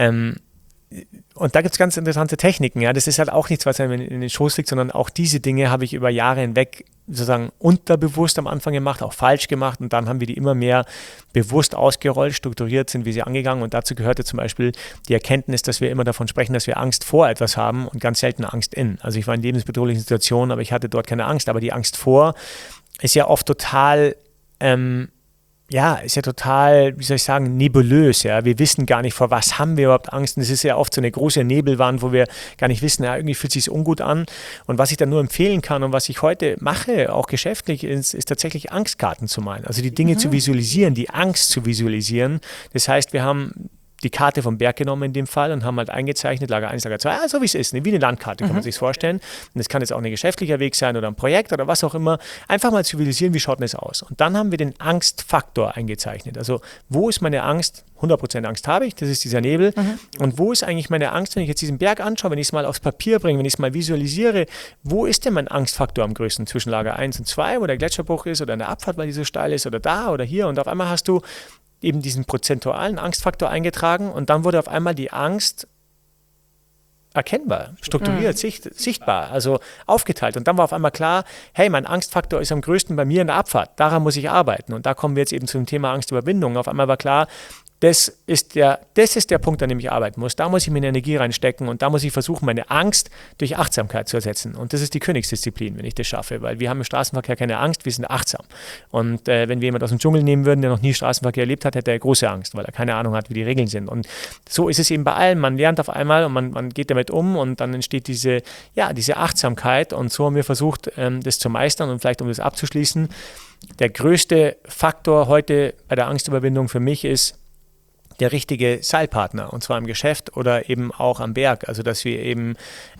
und da gibt es ganz interessante Techniken, ja, das ist halt auch nichts, was einem in den Schoß liegt, sondern auch diese Dinge habe ich über Jahre hinweg sozusagen unterbewusst am Anfang gemacht, auch falsch gemacht und dann haben wir die immer mehr bewusst ausgerollt, strukturiert sind wir sie angegangen und dazu gehörte zum Beispiel die Erkenntnis, dass wir immer davon sprechen, dass wir Angst vor etwas haben und ganz selten Angst in. Also ich war in lebensbedrohlichen Situationen, aber ich hatte dort keine Angst, aber die Angst vor ist ja oft total wie soll ich sagen, nebulös, ja. Wir wissen gar nicht, vor was haben wir überhaupt Angst. Und es ist ja oft so eine große Nebelwand, wo wir gar nicht wissen, ja, irgendwie fühlt es sich ungut an. Und was ich dann nur empfehlen kann und was ich heute mache, auch geschäftlich, ist tatsächlich Angstkarten zu malen. Also die Dinge zu visualisieren, die Angst zu visualisieren. Das heißt, wir haben die Karte vom Berg genommen in dem Fall und haben halt eingezeichnet, Lager 1, Lager 2, so wie es ist, wie eine Landkarte, kann man sich vorstellen. Und das kann jetzt auch ein geschäftlicher Weg sein oder ein Projekt oder was auch immer. Einfach mal zu visualisieren, wie schaut denn das aus? Und dann haben wir den Angstfaktor eingezeichnet. Also wo ist meine Angst? 100% Angst habe ich, das ist dieser Nebel. Und wo ist eigentlich meine Angst, wenn ich jetzt diesen Berg anschaue, wenn ich es mal aufs Papier bringe, wenn ich es mal visualisiere, wo ist denn mein Angstfaktor am größten? Zwischen Lager 1 und 2, wo der Gletscherbruch ist oder eine Abfahrt, weil die so steil ist oder da oder hier. Und auf einmal hast du eben diesen prozentualen Angstfaktor eingetragen und dann wurde auf einmal die Angst erkennbar, strukturiert, sichtbar, also aufgeteilt. Und dann war auf einmal klar, hey, mein Angstfaktor ist am größten bei mir in der Abfahrt. Daran muss ich arbeiten. Und da kommen wir jetzt eben zum Thema Angstüberwindung. Auf einmal war klar, das ist der Punkt, an dem ich arbeiten muss. Da muss ich meine Energie reinstecken und da muss ich versuchen, meine Angst durch Achtsamkeit zu ersetzen. Und das ist die Königsdisziplin, wenn ich das schaffe, weil wir haben im Straßenverkehr keine Angst, wir sind achtsam. Und wenn wir jemanden aus dem Dschungel nehmen würden, der noch nie Straßenverkehr erlebt hat, hätte er große Angst, weil er keine Ahnung hat, wie die Regeln sind. Und so ist es eben bei allem. Man lernt auf einmal und man geht damit um und dann entsteht diese Achtsamkeit. Und so haben wir versucht, das zu meistern und vielleicht, um das abzuschließen, der größte Faktor heute bei der Angstüberwindung für mich ist, der richtige Seilpartner, und zwar im Geschäft oder eben auch am Berg. Also, dass wir eben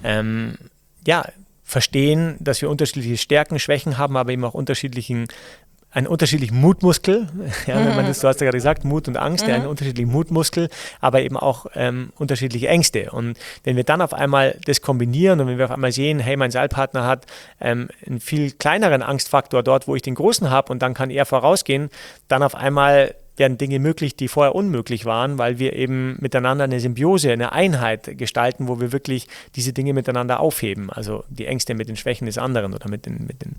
verstehen, dass wir unterschiedliche Stärken, Schwächen haben, aber eben auch einen unterschiedlichen Mutmuskel, wenn man das, du hast ja gerade gesagt, Mut und Angst, einen unterschiedlichen Mutmuskel, aber eben auch unterschiedliche Ängste. Und wenn wir dann auf einmal das kombinieren und wenn wir auf einmal sehen, hey, mein Seilpartner hat einen viel kleineren Angstfaktor dort, wo ich den großen habe und dann kann er vorausgehen, dann auf einmal werden Dinge möglich, die vorher unmöglich waren, weil wir eben miteinander eine Symbiose, eine Einheit gestalten, wo wir wirklich diese Dinge miteinander aufheben. Also die Ängste mit den Schwächen des anderen oder mit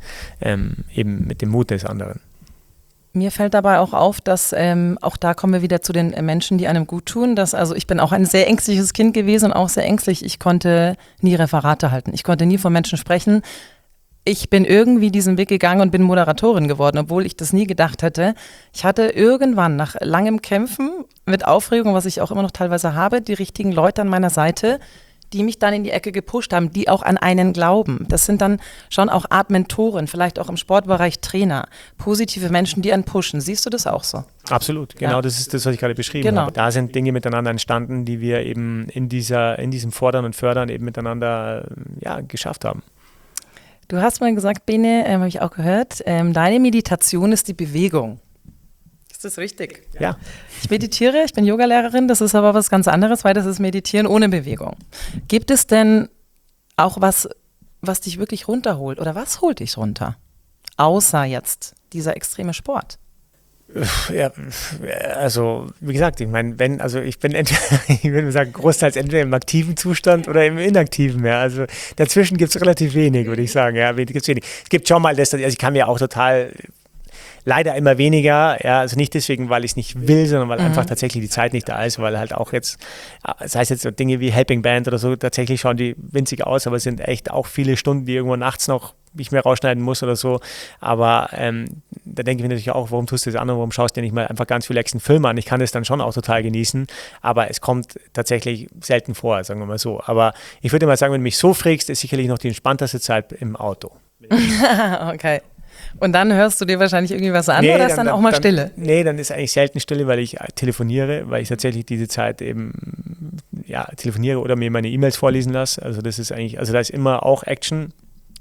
dem Mut des anderen. Mir fällt dabei auch auf, dass auch da kommen wir wieder zu den Menschen, die einem gut tun. Also ich bin auch ein sehr ängstliches Kind gewesen und auch sehr ängstlich. Ich konnte nie Referate halten. Ich konnte nie vor Menschen sprechen. Ich bin irgendwie diesen Weg gegangen und bin Moderatorin geworden, obwohl ich das nie gedacht hätte. Ich hatte irgendwann nach langem Kämpfen mit Aufregung, was ich auch immer noch teilweise habe, die richtigen Leute an meiner Seite, die mich dann in die Ecke gepusht haben, die auch an einen glauben. Das sind dann schon auch Art Mentoren, vielleicht auch im Sportbereich Trainer, positive Menschen, die einen pushen. Siehst du das auch so? Absolut, genau, das ist das, was ich gerade beschrieben habe. Da sind Dinge miteinander entstanden, die wir eben in diesem Fordern und Fördern eben miteinander geschafft haben. Du hast mal gesagt, Bene, habe ich auch gehört, deine Meditation ist die Bewegung. Ist das richtig? Ja. Ich meditiere, ich bin Yogalehrerin, das ist aber was ganz anderes, weil das ist Meditieren ohne Bewegung. Gibt es denn auch was dich wirklich runterholt oder was holt dich runter? Außer jetzt dieser extreme Sport. Ja, also wie gesagt, ich meine, ich würde sagen, großteils entweder im aktiven Zustand oder im inaktiven, ja. Also dazwischen gibt es relativ wenig, würde ich sagen, ja, gibt's wenig. Es gibt schon mal das, also ich kann mir auch total leider immer weniger, ja, also nicht deswegen, weil ich es nicht will, sondern weil einfach tatsächlich die Zeit nicht da ist, weil halt auch jetzt, das heißt jetzt so Dinge wie Helping Band oder so, tatsächlich schauen die winzig aus, aber es sind echt auch viele Stunden, die irgendwo nachts noch ich mehr rausschneiden muss oder so, aber da denke ich mir natürlich auch, warum tust du das an und warum schaust du dir nicht mal einfach ganz viel einen Film an? Ich kann das dann schon auch total genießen, aber es kommt tatsächlich selten vor, sagen wir mal so. Aber ich würde mal sagen, wenn du mich so fragst, ist sicherlich noch die entspannteste Zeit im Auto. Okay. Und dann hörst du dir wahrscheinlich irgendwie was an oder ist dann auch mal Stille? Nee, dann ist eigentlich selten Stille, weil ich telefoniere, weil ich tatsächlich diese Zeit eben telefoniere oder mir meine E-Mails vorlesen lasse. Also das ist eigentlich, also da ist immer auch Action.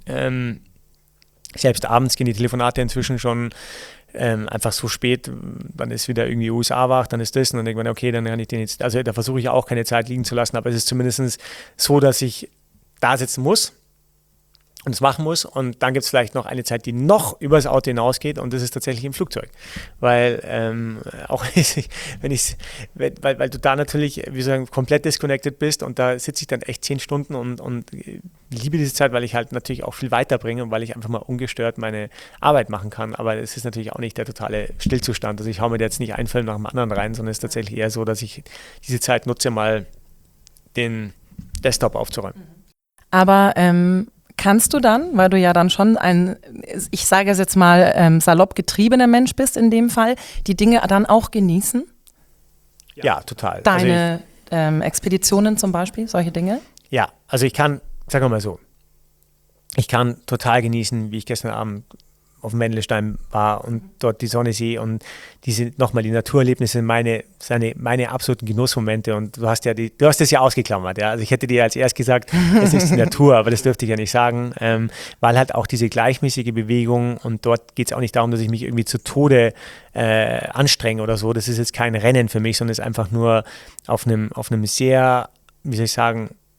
Selbst abends gehen die Telefonate inzwischen schon einfach so spät, dann ist wieder irgendwie USA wach, dann ist das und dann denkt man, okay, dann kann ich den jetzt, also da versuche ich auch keine Zeit liegen zu lassen, aber es ist zumindest so, dass ich da sitzen muss und es machen muss und dann gibt es vielleicht noch eine Zeit, die noch über das Auto hinausgeht und das ist tatsächlich im Flugzeug, weil auch weil du da natürlich, wie sagen, komplett disconnected bist und da sitze ich dann echt 10 Stunden und liebe diese Zeit, weil ich halt natürlich auch viel weiterbringe und weil ich einfach mal ungestört meine Arbeit machen kann, aber es ist natürlich auch nicht der totale Stillzustand, also ich haue mir jetzt nicht einen Film nach dem anderen rein, sondern es ist tatsächlich eher so, dass ich diese Zeit nutze, mal den Desktop aufzuräumen. Aber kannst du dann, weil du ja dann schon ich sage es jetzt mal, salopp getriebener Mensch bist in dem Fall, die Dinge dann auch genießen? Ja, total. Deine Expeditionen zum Beispiel, solche Dinge? Ja, also ich kann, sagen wir mal so, ich kann total genießen, wie ich gestern Abend auf dem Mändlestein war und dort die Sonne sehe und die Naturerlebnisse meine absoluten Genussmomente und du hast das ja ausgeklammert, ja, also ich hätte dir als erst gesagt, es ist die Natur, aber das dürfte ich ja nicht sagen, weil halt auch diese gleichmäßige Bewegung und dort geht es auch nicht darum, dass ich mich irgendwie zu Tode anstrenge oder so, das ist jetzt kein Rennen für mich, sondern es ist einfach nur auf einem sehr, wie soll ich sagen,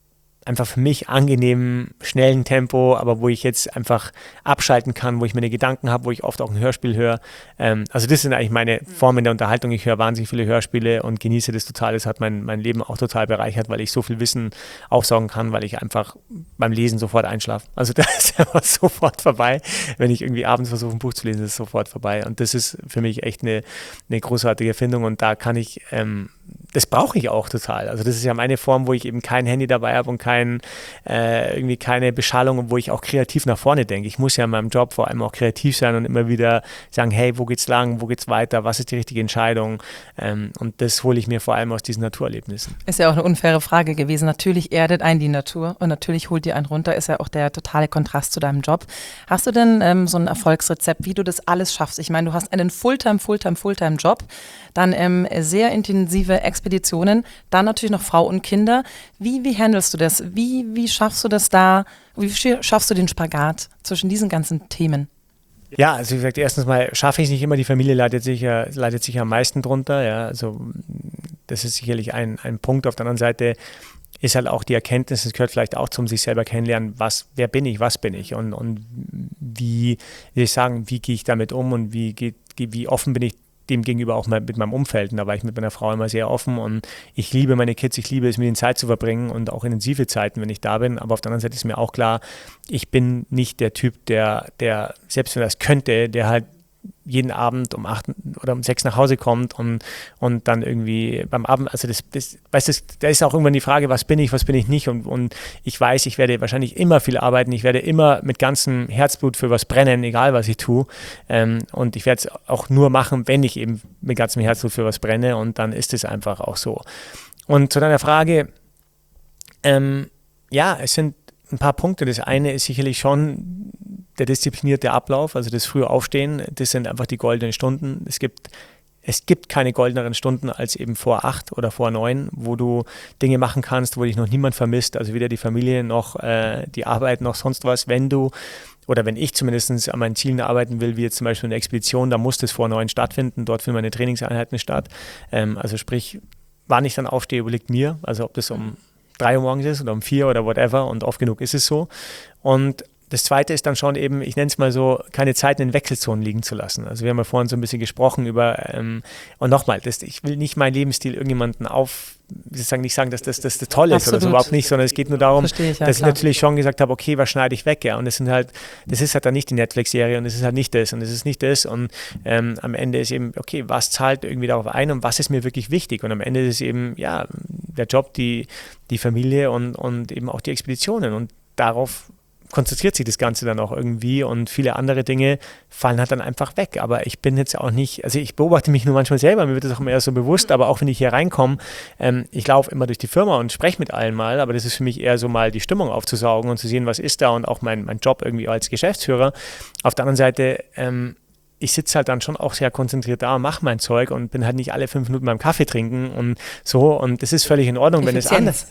einfach für mich angenehmen, schnellen Tempo, aber wo ich jetzt einfach abschalten kann, wo ich meine Gedanken habe, wo ich oft auch ein Hörspiel höre. Also das sind eigentlich meine Formen der Unterhaltung. Ich höre wahnsinnig viele Hörspiele und genieße das total. Das hat mein Leben auch total bereichert, weil ich so viel Wissen aufsaugen kann, weil ich einfach beim Lesen sofort einschlafe. Also da ist einfach sofort vorbei. Wenn ich irgendwie abends versuche, ein Buch zu lesen, ist es sofort vorbei. Und das ist für mich echt eine großartige Erfindung und da kann ich das brauche ich auch total. Also das ist ja meine Form, wo ich eben kein Handy dabei habe und irgendwie keine Beschallung, wo ich auch kreativ nach vorne denke. Ich muss ja in meinem Job vor allem auch kreativ sein und immer wieder sagen, hey, wo geht's lang, wo geht's weiter, was ist die richtige Entscheidung? Und das hole ich mir vor allem aus diesen Naturerlebnissen. Ist ja auch eine unfaire Frage gewesen. Natürlich erdet einen die Natur und natürlich holt dir einen runter, ist ja auch der totale Kontrast zu deinem Job. Hast du denn so ein Erfolgsrezept, wie du das alles schaffst? Ich meine, du hast einen Fulltime-Job, dann sehr intensive Expeditionen, dann natürlich noch Frau und Kinder. Wie handelst du das? Wie schaffst du das da? Wie schaffst du den Spagat zwischen diesen ganzen Themen? Ja, also wie gesagt, erstens mal schaffe ich es nicht immer, die Familie leidet sicher am meisten drunter. Ja, also das ist sicherlich ein Punkt. Auf der anderen Seite ist halt auch die Erkenntnis, es gehört vielleicht auch zum sich selber kennenlernen, wer bin ich, was bin ich und wie gehe ich damit um und wie offen bin ich dem gegenüber auch mal mit meinem Umfeld. Und da war ich mit meiner Frau immer sehr offen und ich liebe meine Kids, ich liebe es, mit ihnen Zeit zu verbringen und auch intensive Zeiten, wenn ich da bin. Aber auf der anderen Seite ist mir auch klar, ich bin nicht der Typ, der selbst wenn er das könnte, der halt jeden Abend um 8 oder um 6 nach Hause kommt und dann irgendwie beim Abend, also da ist auch irgendwann die Frage, was bin ich nicht und ich weiß, ich werde wahrscheinlich immer viel arbeiten, ich werde immer mit ganzem Herzblut für was brennen, egal was ich tue und ich werde es auch nur machen, wenn ich eben mit ganzem Herzblut für was brenne und dann ist es einfach auch so. Und zu deiner Frage, ja, es sind ein paar Punkte. Das eine ist sicherlich schon der disziplinierte Ablauf, also das frühe Aufstehen, das sind einfach die goldenen Stunden. Es gibt keine goldeneren Stunden als eben vor 8 oder vor 9, wo du Dinge machen kannst, wo dich noch niemand vermisst, also weder die Familie noch die Arbeit noch sonst was. Wenn ich zumindest an meinen Zielen arbeiten will, wie jetzt zum Beispiel eine Expedition, dann muss das vor 9 stattfinden, dort finden meine Trainingseinheiten statt. Also sprich, wann ich dann aufstehe, überlegt mir, also ob das um 3 Uhr morgens ist oder um 4 oder whatever und oft genug ist es so. Und das Zweite ist dann schon eben, ich nenne es mal so, keine Zeit in den Wechselzonen liegen zu lassen. Also wir haben ja vorhin so ein bisschen gesprochen über, und nochmal, ich will nicht meinen Lebensstil irgendjemanden nicht sagen, dass das toll ist. Absolut. Oder so, überhaupt nicht, sondern es geht nur darum, dass ich natürlich schon gesagt habe, okay, was schneide ich weg? Ja? Und das ist halt dann nicht die Netflix-Serie und es ist halt nicht das und es ist nicht das und am Ende ist eben, okay, was zahlt irgendwie darauf ein und was ist mir wirklich wichtig? Und am Ende ist es eben, ja, der Job, die Familie und eben auch die Expeditionen und darauf konzentriert sich das Ganze dann auch irgendwie und viele andere Dinge fallen halt dann einfach weg. Aber ich bin jetzt auch nicht, also ich beobachte mich nur manchmal selber, mir wird das auch immer erst so bewusst, aber auch wenn ich hier reinkomme, ich laufe immer durch die Firma und spreche mit allen mal, aber das ist für mich eher so mal die Stimmung aufzusaugen und zu sehen, was ist da und auch mein Job irgendwie als Geschäftsführer. Auf der anderen Seite, ich sitze halt dann schon auch sehr konzentriert da und mache mein Zeug und bin halt nicht alle 5 Minuten beim Kaffee trinken und so und das ist völlig in Ordnung, wenn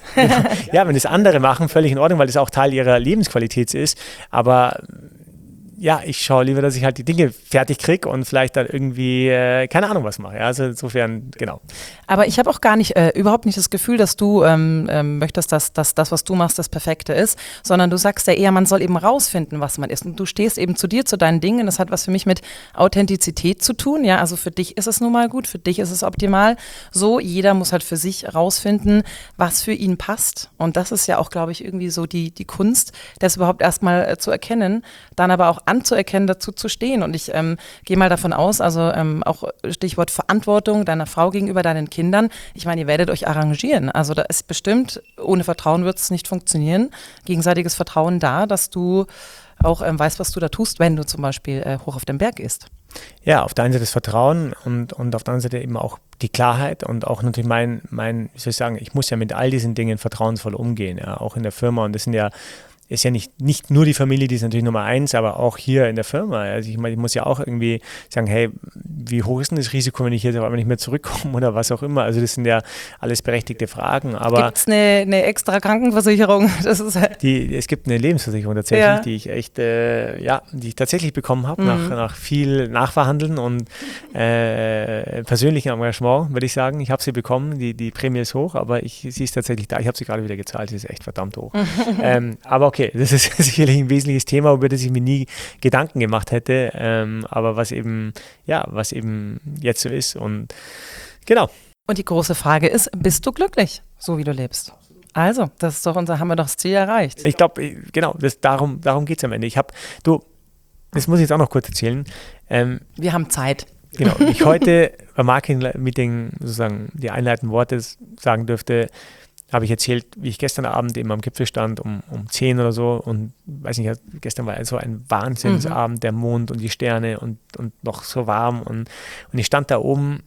wenn das andere machen, völlig in Ordnung, weil das auch Teil ihrer Lebensqualität ist, aber ja, ich schaue lieber, dass ich halt die Dinge fertig kriege und vielleicht dann irgendwie, keine Ahnung, was mache. Ja, also insofern, genau. Aber ich habe auch überhaupt nicht das Gefühl, dass du möchtest, dass das, was du machst, das Perfekte ist, sondern du sagst ja eher, man soll eben rausfinden, was man ist. Und du stehst eben zu dir, zu deinen Dingen. Das hat was für mich mit Authentizität zu tun. Ja, also für dich ist es nun mal gut, für dich ist es optimal. So, jeder muss halt für sich rausfinden, was für ihn passt. Und das ist ja auch, glaube ich, irgendwie so die Kunst, das überhaupt erstmal zu erkennen, dann aber auch anzuerkennen, dazu zu stehen. Und ich gehe mal davon aus, also auch Stichwort Verantwortung deiner Frau gegenüber deinen Kindern. Ich meine, ihr werdet euch arrangieren. Also da ist bestimmt, ohne Vertrauen wird es nicht funktionieren. Gegenseitiges Vertrauen da, dass du auch weißt, was du da tust, wenn du zum Beispiel hoch auf dem Berg isst. Ja, auf der einen Seite das Vertrauen und auf der anderen Seite eben auch die Klarheit und auch natürlich wie soll ich sagen, ich muss ja mit all diesen Dingen vertrauensvoll umgehen, ja, auch in der Firma und das sind ja ist ja nicht nur die Familie, die ist natürlich Nummer 1, aber auch hier in der Firma. Also ich meine, ich muss ja auch irgendwie sagen, hey, wie hoch ist denn das Risiko, wenn ich jetzt aber nicht mehr zurückkomme oder was auch immer? Also das sind ja alles berechtigte Fragen. Gibt es eine extra Krankenversicherung? Das ist es gibt eine Lebensversicherung tatsächlich, die ich echt, die ich tatsächlich bekommen habe, nach viel Nachverhandeln und persönlichem Engagement, würde ich sagen. Ich habe sie bekommen, die Prämie ist hoch, aber sie ist tatsächlich da. Ich habe sie gerade wieder gezahlt, sie ist echt verdammt hoch. Aber okay, das ist sicherlich ein wesentliches Thema, über das ich mir nie Gedanken gemacht hätte, aber was eben jetzt so ist und genau. Und die große Frage ist, bist du glücklich, so wie du lebst? Also, das ist doch haben wir doch das Ziel erreicht. Ich glaube, genau, darum geht es am Ende. Das muss ich jetzt auch noch kurz erzählen. Wir haben Zeit. Genau, ich heute beim Marketing-Meeting sozusagen die einleitenden Worte sagen dürfte, habe ich erzählt, wie ich gestern Abend eben am Gipfel stand, um 10 oder so und weiß nicht, gestern war so ein Wahnsinnsabend, der Mond und die Sterne und noch so warm und ich stand da oben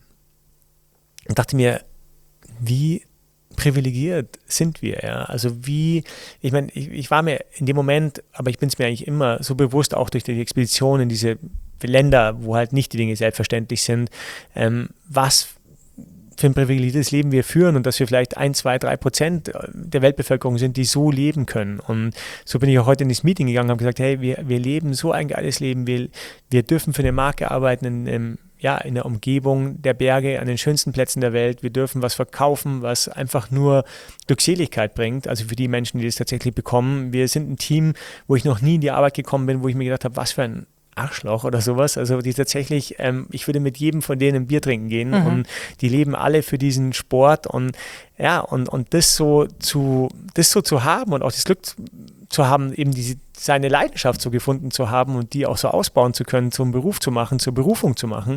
und dachte mir, wie privilegiert sind wir, ja, also ich meine, ich war mir in dem Moment, aber ich bin es mir eigentlich immer so bewusst, auch durch die Expedition in diese Länder, wo halt nicht die Dinge selbstverständlich sind, was für ein privilegiertes Leben wir führen und dass wir vielleicht 1, 2, 3% der Weltbevölkerung sind, die so leben können. Und so bin ich auch heute in das Meeting gegangen und habe gesagt, hey, wir leben so ein geiles Leben, wir dürfen für eine Marke arbeiten in der Umgebung der Berge, an den schönsten Plätzen der Welt. Wir dürfen was verkaufen, was einfach nur Glückseligkeit bringt, also für die Menschen, die das tatsächlich bekommen. Wir sind ein Team, wo ich noch nie in die Arbeit gekommen bin, wo ich mir gedacht habe, was für ein Arschloch oder sowas, also die tatsächlich, ich würde mit jedem von denen ein Bier trinken gehen und die leben alle für diesen Sport und das so zu haben und auch das Glück zu haben, eben seine Leidenschaft so gefunden zu haben und die auch so ausbauen zu können, zum Beruf zu machen, zur Berufung zu machen.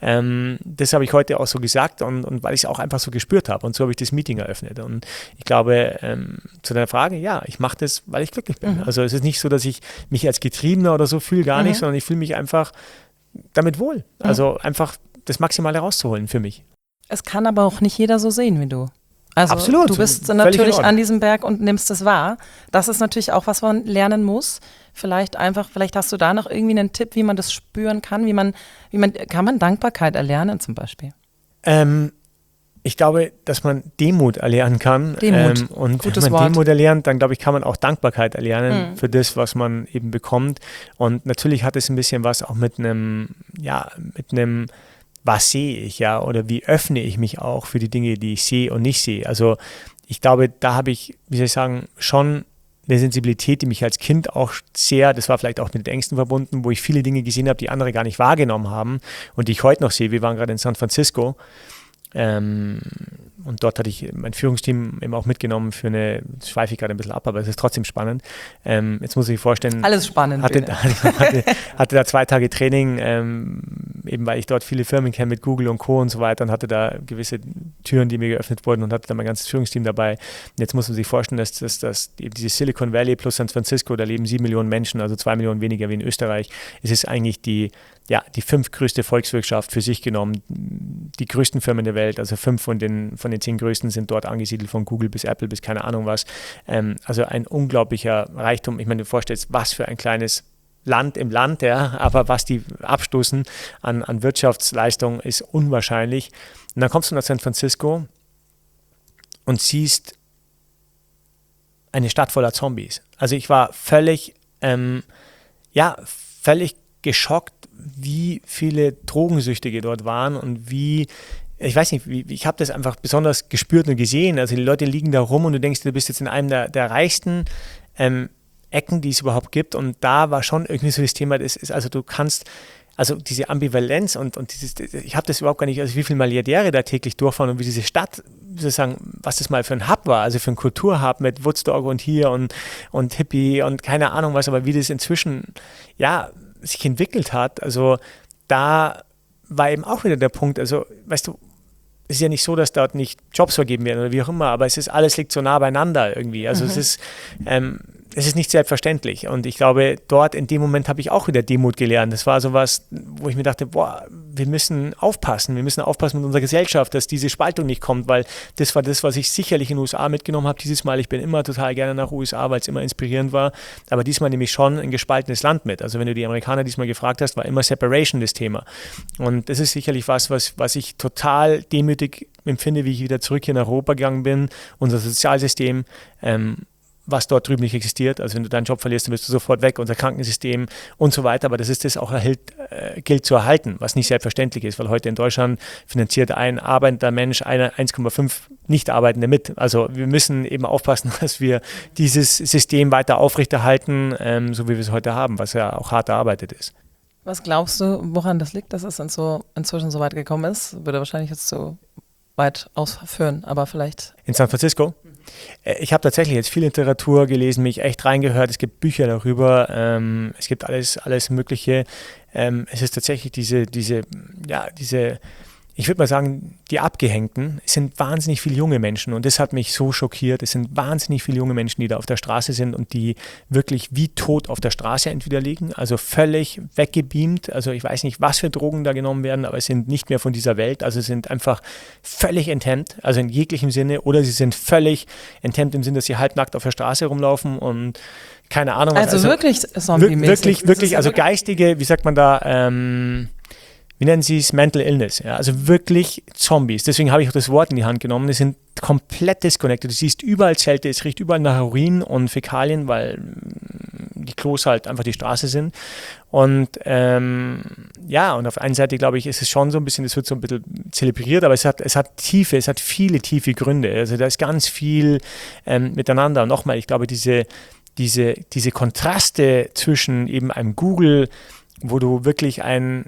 Das habe ich heute auch so gesagt und weil ich es auch einfach so gespürt habe und so habe ich das Meeting eröffnet. Und ich glaube, zu deiner Frage, ja, ich mache das, weil ich glücklich bin. Also es ist nicht so, dass ich mich als Getriebener oder so fühle, gar nicht, sondern ich fühle mich einfach damit wohl. Also einfach das Maximale rauszuholen für mich. Es kann aber auch nicht jeder so sehen wie du. Also absolut. Du bist natürlich an diesem Berg und nimmst es wahr. Das ist natürlich auch, was man lernen muss. Vielleicht hast du da noch irgendwie einen Tipp, wie man das spüren kann, kann man Dankbarkeit erlernen zum Beispiel? Ich glaube, dass man Demut erlernen kann. Und gutes wenn man Wort. Demut erlernt, dann glaube ich, kann man auch Dankbarkeit erlernen für das, was man eben bekommt. Und natürlich hat es ein bisschen was auch mit einem was sehe ich, ja, oder wie öffne ich mich auch für die Dinge, die ich sehe und nicht sehe. Also ich glaube, da habe ich, wie soll ich sagen, schon eine Sensibilität, die mich als Kind auch sehr, das war vielleicht auch mit den Ängsten verbunden, wo ich viele Dinge gesehen habe, die andere gar nicht wahrgenommen haben und die ich heute noch sehe. Wir waren gerade in San Francisco und dort hatte ich mein Führungsteam eben auch mitgenommen für das schweife ich gerade ein bisschen ab, aber es ist trotzdem spannend. Jetzt muss ich mir vorstellen. Alles spannend. Hatte da 2 Tage Training, eben weil ich dort viele Firmen kenne mit Google und Co. und so weiter und hatte da gewisse Türen, die mir geöffnet wurden und hatte da mein ganzes Führungsteam dabei. Und jetzt muss man sich vorstellen, dass dieses Silicon Valley plus San Francisco, da leben 7 Millionen Menschen, also 2 Millionen weniger wie in Österreich. Es ist eigentlich die 5. größte Volkswirtschaft für sich genommen, die größten Firmen der Welt, also 5 von den 10 größten sind dort angesiedelt, von Google bis Apple bis keine Ahnung was. Also ein unglaublicher Reichtum. Ich meine, du vorstellst, was für ein kleines Land im Land, ja, aber was die abstoßen an Wirtschaftsleistung ist unwahrscheinlich. Und dann kommst du nach San Francisco und siehst eine Stadt voller Zombies. Also ich war völlig geschockt, wie viele Drogensüchtige dort waren und ich weiß nicht, ich habe das einfach besonders gespürt und gesehen. Also die Leute liegen da rum und du denkst, du bist jetzt in einem der reichsten Ecken, die es überhaupt gibt. Und da war schon irgendwie so das Thema, diese Ambivalenz und ich habe das überhaupt gar nicht, also wie viele Milliardäre da täglich durchfahren und wie diese Stadt, sozusagen, was das mal für ein Hub war, also für ein Kulturhub mit Woodstock und hier und Hippie und keine Ahnung was, aber wie das inzwischen, sich entwickelt hat, also da war eben auch wieder der Punkt, also weißt du, es ist ja nicht so, dass dort nicht Jobs vergeben werden oder wie auch immer, aber alles liegt so nah beieinander irgendwie. Also es ist nicht selbstverständlich. Und ich glaube, dort in dem Moment habe ich auch wieder Demut gelernt. Das war sowas, wo ich mir dachte, boah, wir müssen aufpassen mit unserer Gesellschaft, dass diese Spaltung nicht kommt, weil das war das, was ich sicherlich in den USA mitgenommen habe dieses Mal. Ich bin immer total gerne nach USA, weil es immer inspirierend war, aber diesmal nehme ich schon ein gespaltenes Land mit. Also wenn du die Amerikaner diesmal gefragt hast, war immer Separation das Thema. Und das ist sicherlich was ich total demütig empfinde, wie ich wieder zurück hier nach Europa gegangen bin, unser Sozialsystem, was dort drüben nicht existiert. Also wenn du deinen Job verlierst, dann bist du sofort weg, unser Krankensystem und so weiter. Aber das ist das auch gilt zu erhalten, was nicht selbstverständlich ist, weil heute in Deutschland finanziert ein arbeitender Mensch 1,5 Nicht-Arbeitende mit. Also wir müssen eben aufpassen, dass wir dieses System weiter aufrechterhalten, so wie wir es heute haben, was ja auch hart erarbeitet ist. Was glaubst du, woran das liegt, dass es inzwischen so weit gekommen ist? Würde wahrscheinlich jetzt so weit ausführen, aber vielleicht... In San Francisco? Ich habe tatsächlich jetzt viel Literatur gelesen, mich echt reingehört. Es gibt Bücher darüber, es gibt alles Mögliche. Es ist tatsächlich diese, ich würde mal sagen, die Abgehängten. Es sind wahnsinnig viele junge Menschen und das hat mich so schockiert. Es sind wahnsinnig viele junge Menschen, die da auf der Straße sind und die wirklich wie tot auf der Straße entweder liegen, also völlig weggebeamt. Also ich weiß nicht, was für Drogen da genommen werden, aber es sind nicht mehr von dieser Welt. Also sind einfach völlig enthemmt, also in jeglichem Sinne, oder sie sind völlig enthemmt im Sinne, dass sie halbnackt auf der Straße rumlaufen und keine Ahnung. Also wirklich zombie-mäßig. Wirklich, also geistige, wie sagt man da, wie nennen sie es? Mental Illness. Ja, also wirklich Zombies. Deswegen habe ich auch das Wort in die Hand genommen. Die sind komplett disconnected. Du siehst überall Zelte, es riecht überall nach Urin und Fäkalien, weil die Klos halt einfach die Straße sind. Und und auf der einen Seite, glaube ich, ist es schon so ein bisschen, es wird so ein bisschen zelebriert, aber es hat viele tiefe Gründe. Also da ist ganz viel miteinander. Und nochmal, ich glaube, diese Kontraste zwischen eben einem Google, wo du wirklich eine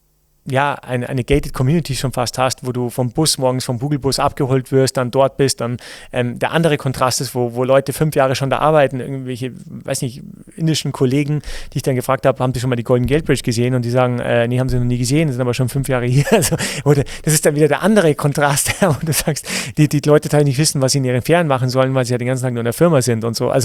gated Community schon fast hast, wo du vom Google-Bus abgeholt wirst, dann dort bist, dann der andere Kontrast ist, wo Leute 5 Jahre schon da arbeiten, irgendwelche, weiß nicht, indischen Kollegen, die ich dann gefragt habe, haben sie schon mal die Golden Gate Bridge gesehen? Und die sagen, nee, haben sie noch nie gesehen, sind aber schon 5 Jahre hier. Also, oder das ist dann wieder der andere Kontrast, wo du sagst, die Leute teilweise nicht wissen, was sie in ihren Ferien machen sollen, weil sie ja den ganzen Tag nur in der Firma sind und so. Also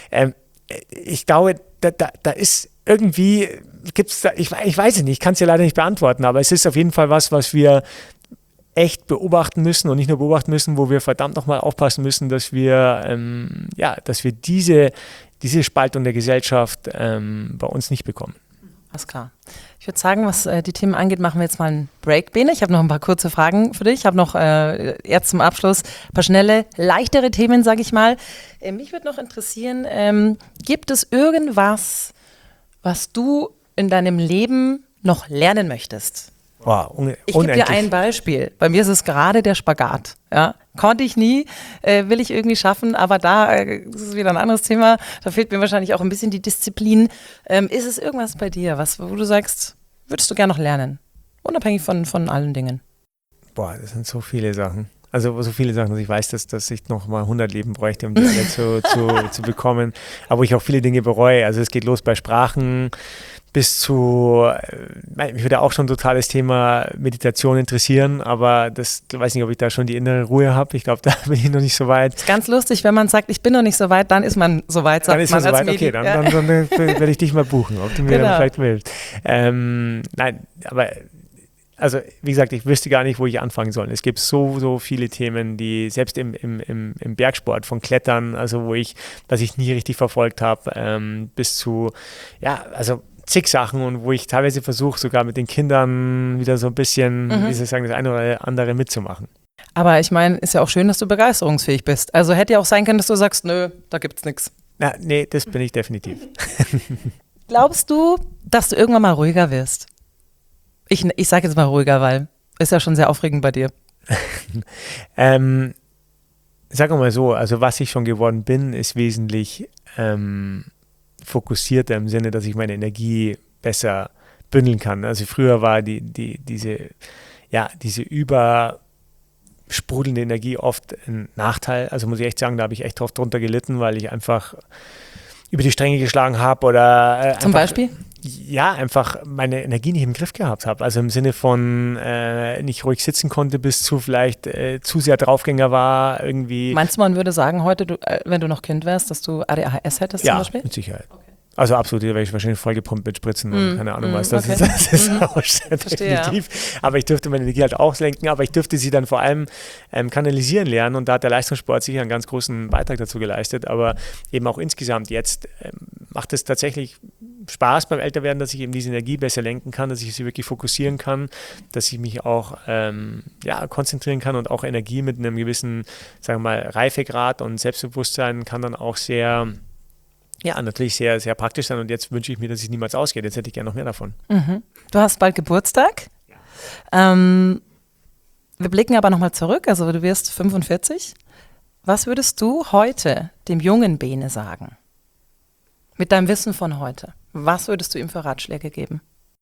ich glaube, da ist irgendwie, gibt's da, ich weiß es nicht, ich kann es ja leider nicht beantworten, aber es ist auf jeden Fall was wir echt beobachten müssen und nicht nur beobachten müssen, wo wir verdammt nochmal aufpassen müssen, dass wir diese Spaltung der Gesellschaft bei uns nicht bekommen. Alles klar. Ich würde sagen, was die Themen angeht, machen wir jetzt mal einen Break, Bene. Ich habe noch ein paar kurze Fragen für dich. Ich habe noch erst zum Abschluss ein paar schnelle, leichtere Themen, sage ich mal. Mich würde noch interessieren, gibt es irgendwas, was du in deinem Leben noch lernen möchtest? Wow, ich gebe dir ein Beispiel. Bei mir ist es gerade der Spagat. Ja? Konnte ich nie, will ich irgendwie schaffen, aber da ist es wieder ein anderes Thema. Da fehlt mir wahrscheinlich auch ein bisschen die Disziplin. Ist es irgendwas bei dir, wo du sagst, würdest du gerne noch lernen? Unabhängig von allen Dingen. Boah, das sind so viele Sachen. Also so viele Sachen, dass ich weiß, dass ich noch mal 100 Leben bräuchte, um die alle zu bekommen. Aber ich auch viele Dinge bereue. Also es geht los bei Sprachen bis zu, mich würde auch schon total das Thema Meditation interessieren, aber ich weiß nicht, ob ich da schon die innere Ruhe habe. Ich glaube, da bin ich noch nicht so weit. Das ist ganz lustig, wenn man sagt, ich bin noch nicht so weit, dann ist man so weit, sagt man. Dann ist man so weit, okay, dann werde ich dich mal buchen, ob du mir dann vielleicht willst. Nein, aber also wie gesagt, ich wüsste gar nicht, wo ich anfangen soll. Es gibt so viele Themen, die selbst im Bergsport von Klettern, also was ich nie richtig verfolgt habe, bis zu, also zig Sachen und wo ich teilweise versuche, sogar mit den Kindern wieder so ein bisschen, wie soll ich sagen, das eine oder andere mitzumachen. Aber ich meine, ist ja auch schön, dass du begeisterungsfähig bist. Also hätte ja auch sein können, dass du sagst, nö, da gibt's nichts. Nee, das bin ich definitiv. Glaubst du, dass du irgendwann mal ruhiger wirst? Ich sage jetzt mal ruhiger, weil ist ja schon sehr aufregend bei dir. Sagen wir mal so, also was ich schon geworden bin, ist wesentlich fokussierter im Sinne, dass ich meine Energie besser bündeln kann. Also früher war diese übersprudelnde Energie oft ein Nachteil. Also muss ich echt sagen, da habe ich echt oft drunter gelitten, weil ich einfach über die Stränge geschlagen habe oder Zum Beispiel? Ja, einfach meine Energie nicht im Griff gehabt habe. Also im Sinne von nicht ruhig sitzen konnte, bis zu vielleicht zu sehr Draufgänger war, irgendwie. Meinst du, man würde sagen heute, wenn du noch Kind wärst, dass du ADHS hättest zum Beispiel? Ja, mit Sicherheit. Okay. Also absolut, da wäre ich wahrscheinlich vollgepumpt mit Spritzen und keine Ahnung was. Das ist auch definitiv. Ja. Aber ich dürfte meine Energie halt auslenken, aber ich dürfte sie dann vor allem kanalisieren lernen und da hat der Leistungssport sicher einen ganz großen Beitrag dazu geleistet, aber eben auch insgesamt jetzt macht es tatsächlich Spaß beim Älterwerden, dass ich eben diese Energie besser lenken kann, dass ich sie wirklich fokussieren kann, dass ich mich auch konzentrieren kann und auch Energie mit einem gewissen, sagen wir mal, Reifegrad und Selbstbewusstsein kann dann auch natürlich sehr, sehr praktisch sein und jetzt wünsche ich mir, dass es niemals ausgeht. Jetzt hätte ich gerne noch mehr davon. Mhm. Du hast bald Geburtstag. Ja. Wir blicken aber nochmal zurück, also du wirst 45. Was würdest du heute dem jungen Bene sagen? Mit deinem Wissen von heute. Was würdest du ihm für Ratschläge geben?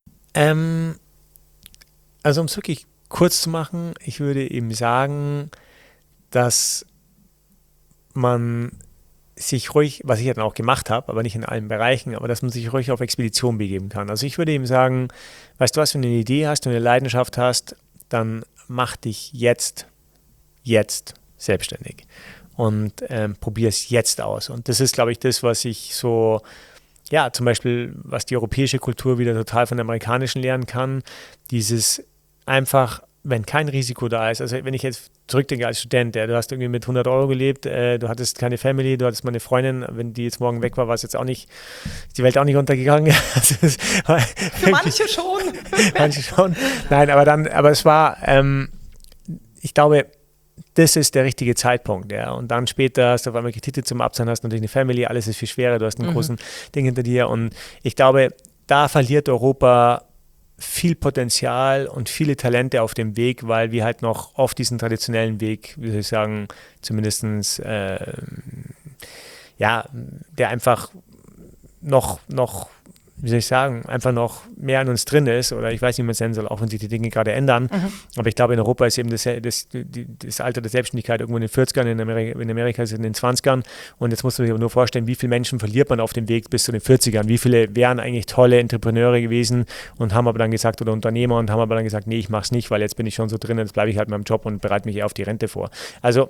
Also um es wirklich kurz zu machen, ich würde ihm sagen, dass man sich ruhig, was ich ja dann auch gemacht habe, aber nicht in allen Bereichen, aber dass man sich ruhig auf Expedition begeben kann. Also ich würde ihm sagen, weißt du was, wenn du eine Idee hast, wenn du eine Leidenschaft hast, dann mach dich jetzt selbstständig und probier es jetzt aus. Und das ist, glaube ich, das, was ich so, zum Beispiel, was die europäische Kultur wieder total von der amerikanischen lernen kann, dieses einfach, wenn kein Risiko da ist, also wenn ich jetzt zurückdenke als Student, du hast irgendwie mit 100 Euro gelebt, du hattest keine Family, du hattest mal eine Freundin, wenn die jetzt morgen weg war, war es jetzt auch nicht, ist die Welt auch nicht untergegangen. Also für manche schon. Manche schon. Nein, aber es war, ich glaube, das ist der richtige Zeitpunkt, ja. Und dann später hast du auf einmal Kredite zum Abzahlen, hast natürlich eine Family, alles ist viel schwerer, du hast einen großen Ding hinter dir und ich glaube, da verliert Europa viel Potenzial und viele Talente auf dem Weg, weil wir halt noch auf diesen traditionellen Weg, wie soll ich sagen, zumindestens der einfach noch, wie soll ich sagen, einfach noch mehr an uns drin ist oder ich weiß nicht, wie man es nennen soll, auch wenn sich die Dinge gerade ändern. Aber ich glaube, in Europa ist eben das Alter der Selbstständigkeit irgendwo in den 40ern, in Amerika ist es in den 20ern und jetzt musst du dir nur vorstellen, wie viele Menschen verliert man auf dem Weg bis zu den 40ern, wie viele wären eigentlich tolle Entrepreneure gewesen und haben aber dann gesagt, oder Unternehmer und haben aber dann gesagt, nee, ich mach's nicht, weil jetzt bin ich schon so drin, jetzt bleibe ich halt in meinem Job und bereite mich eher auf die Rente vor. Also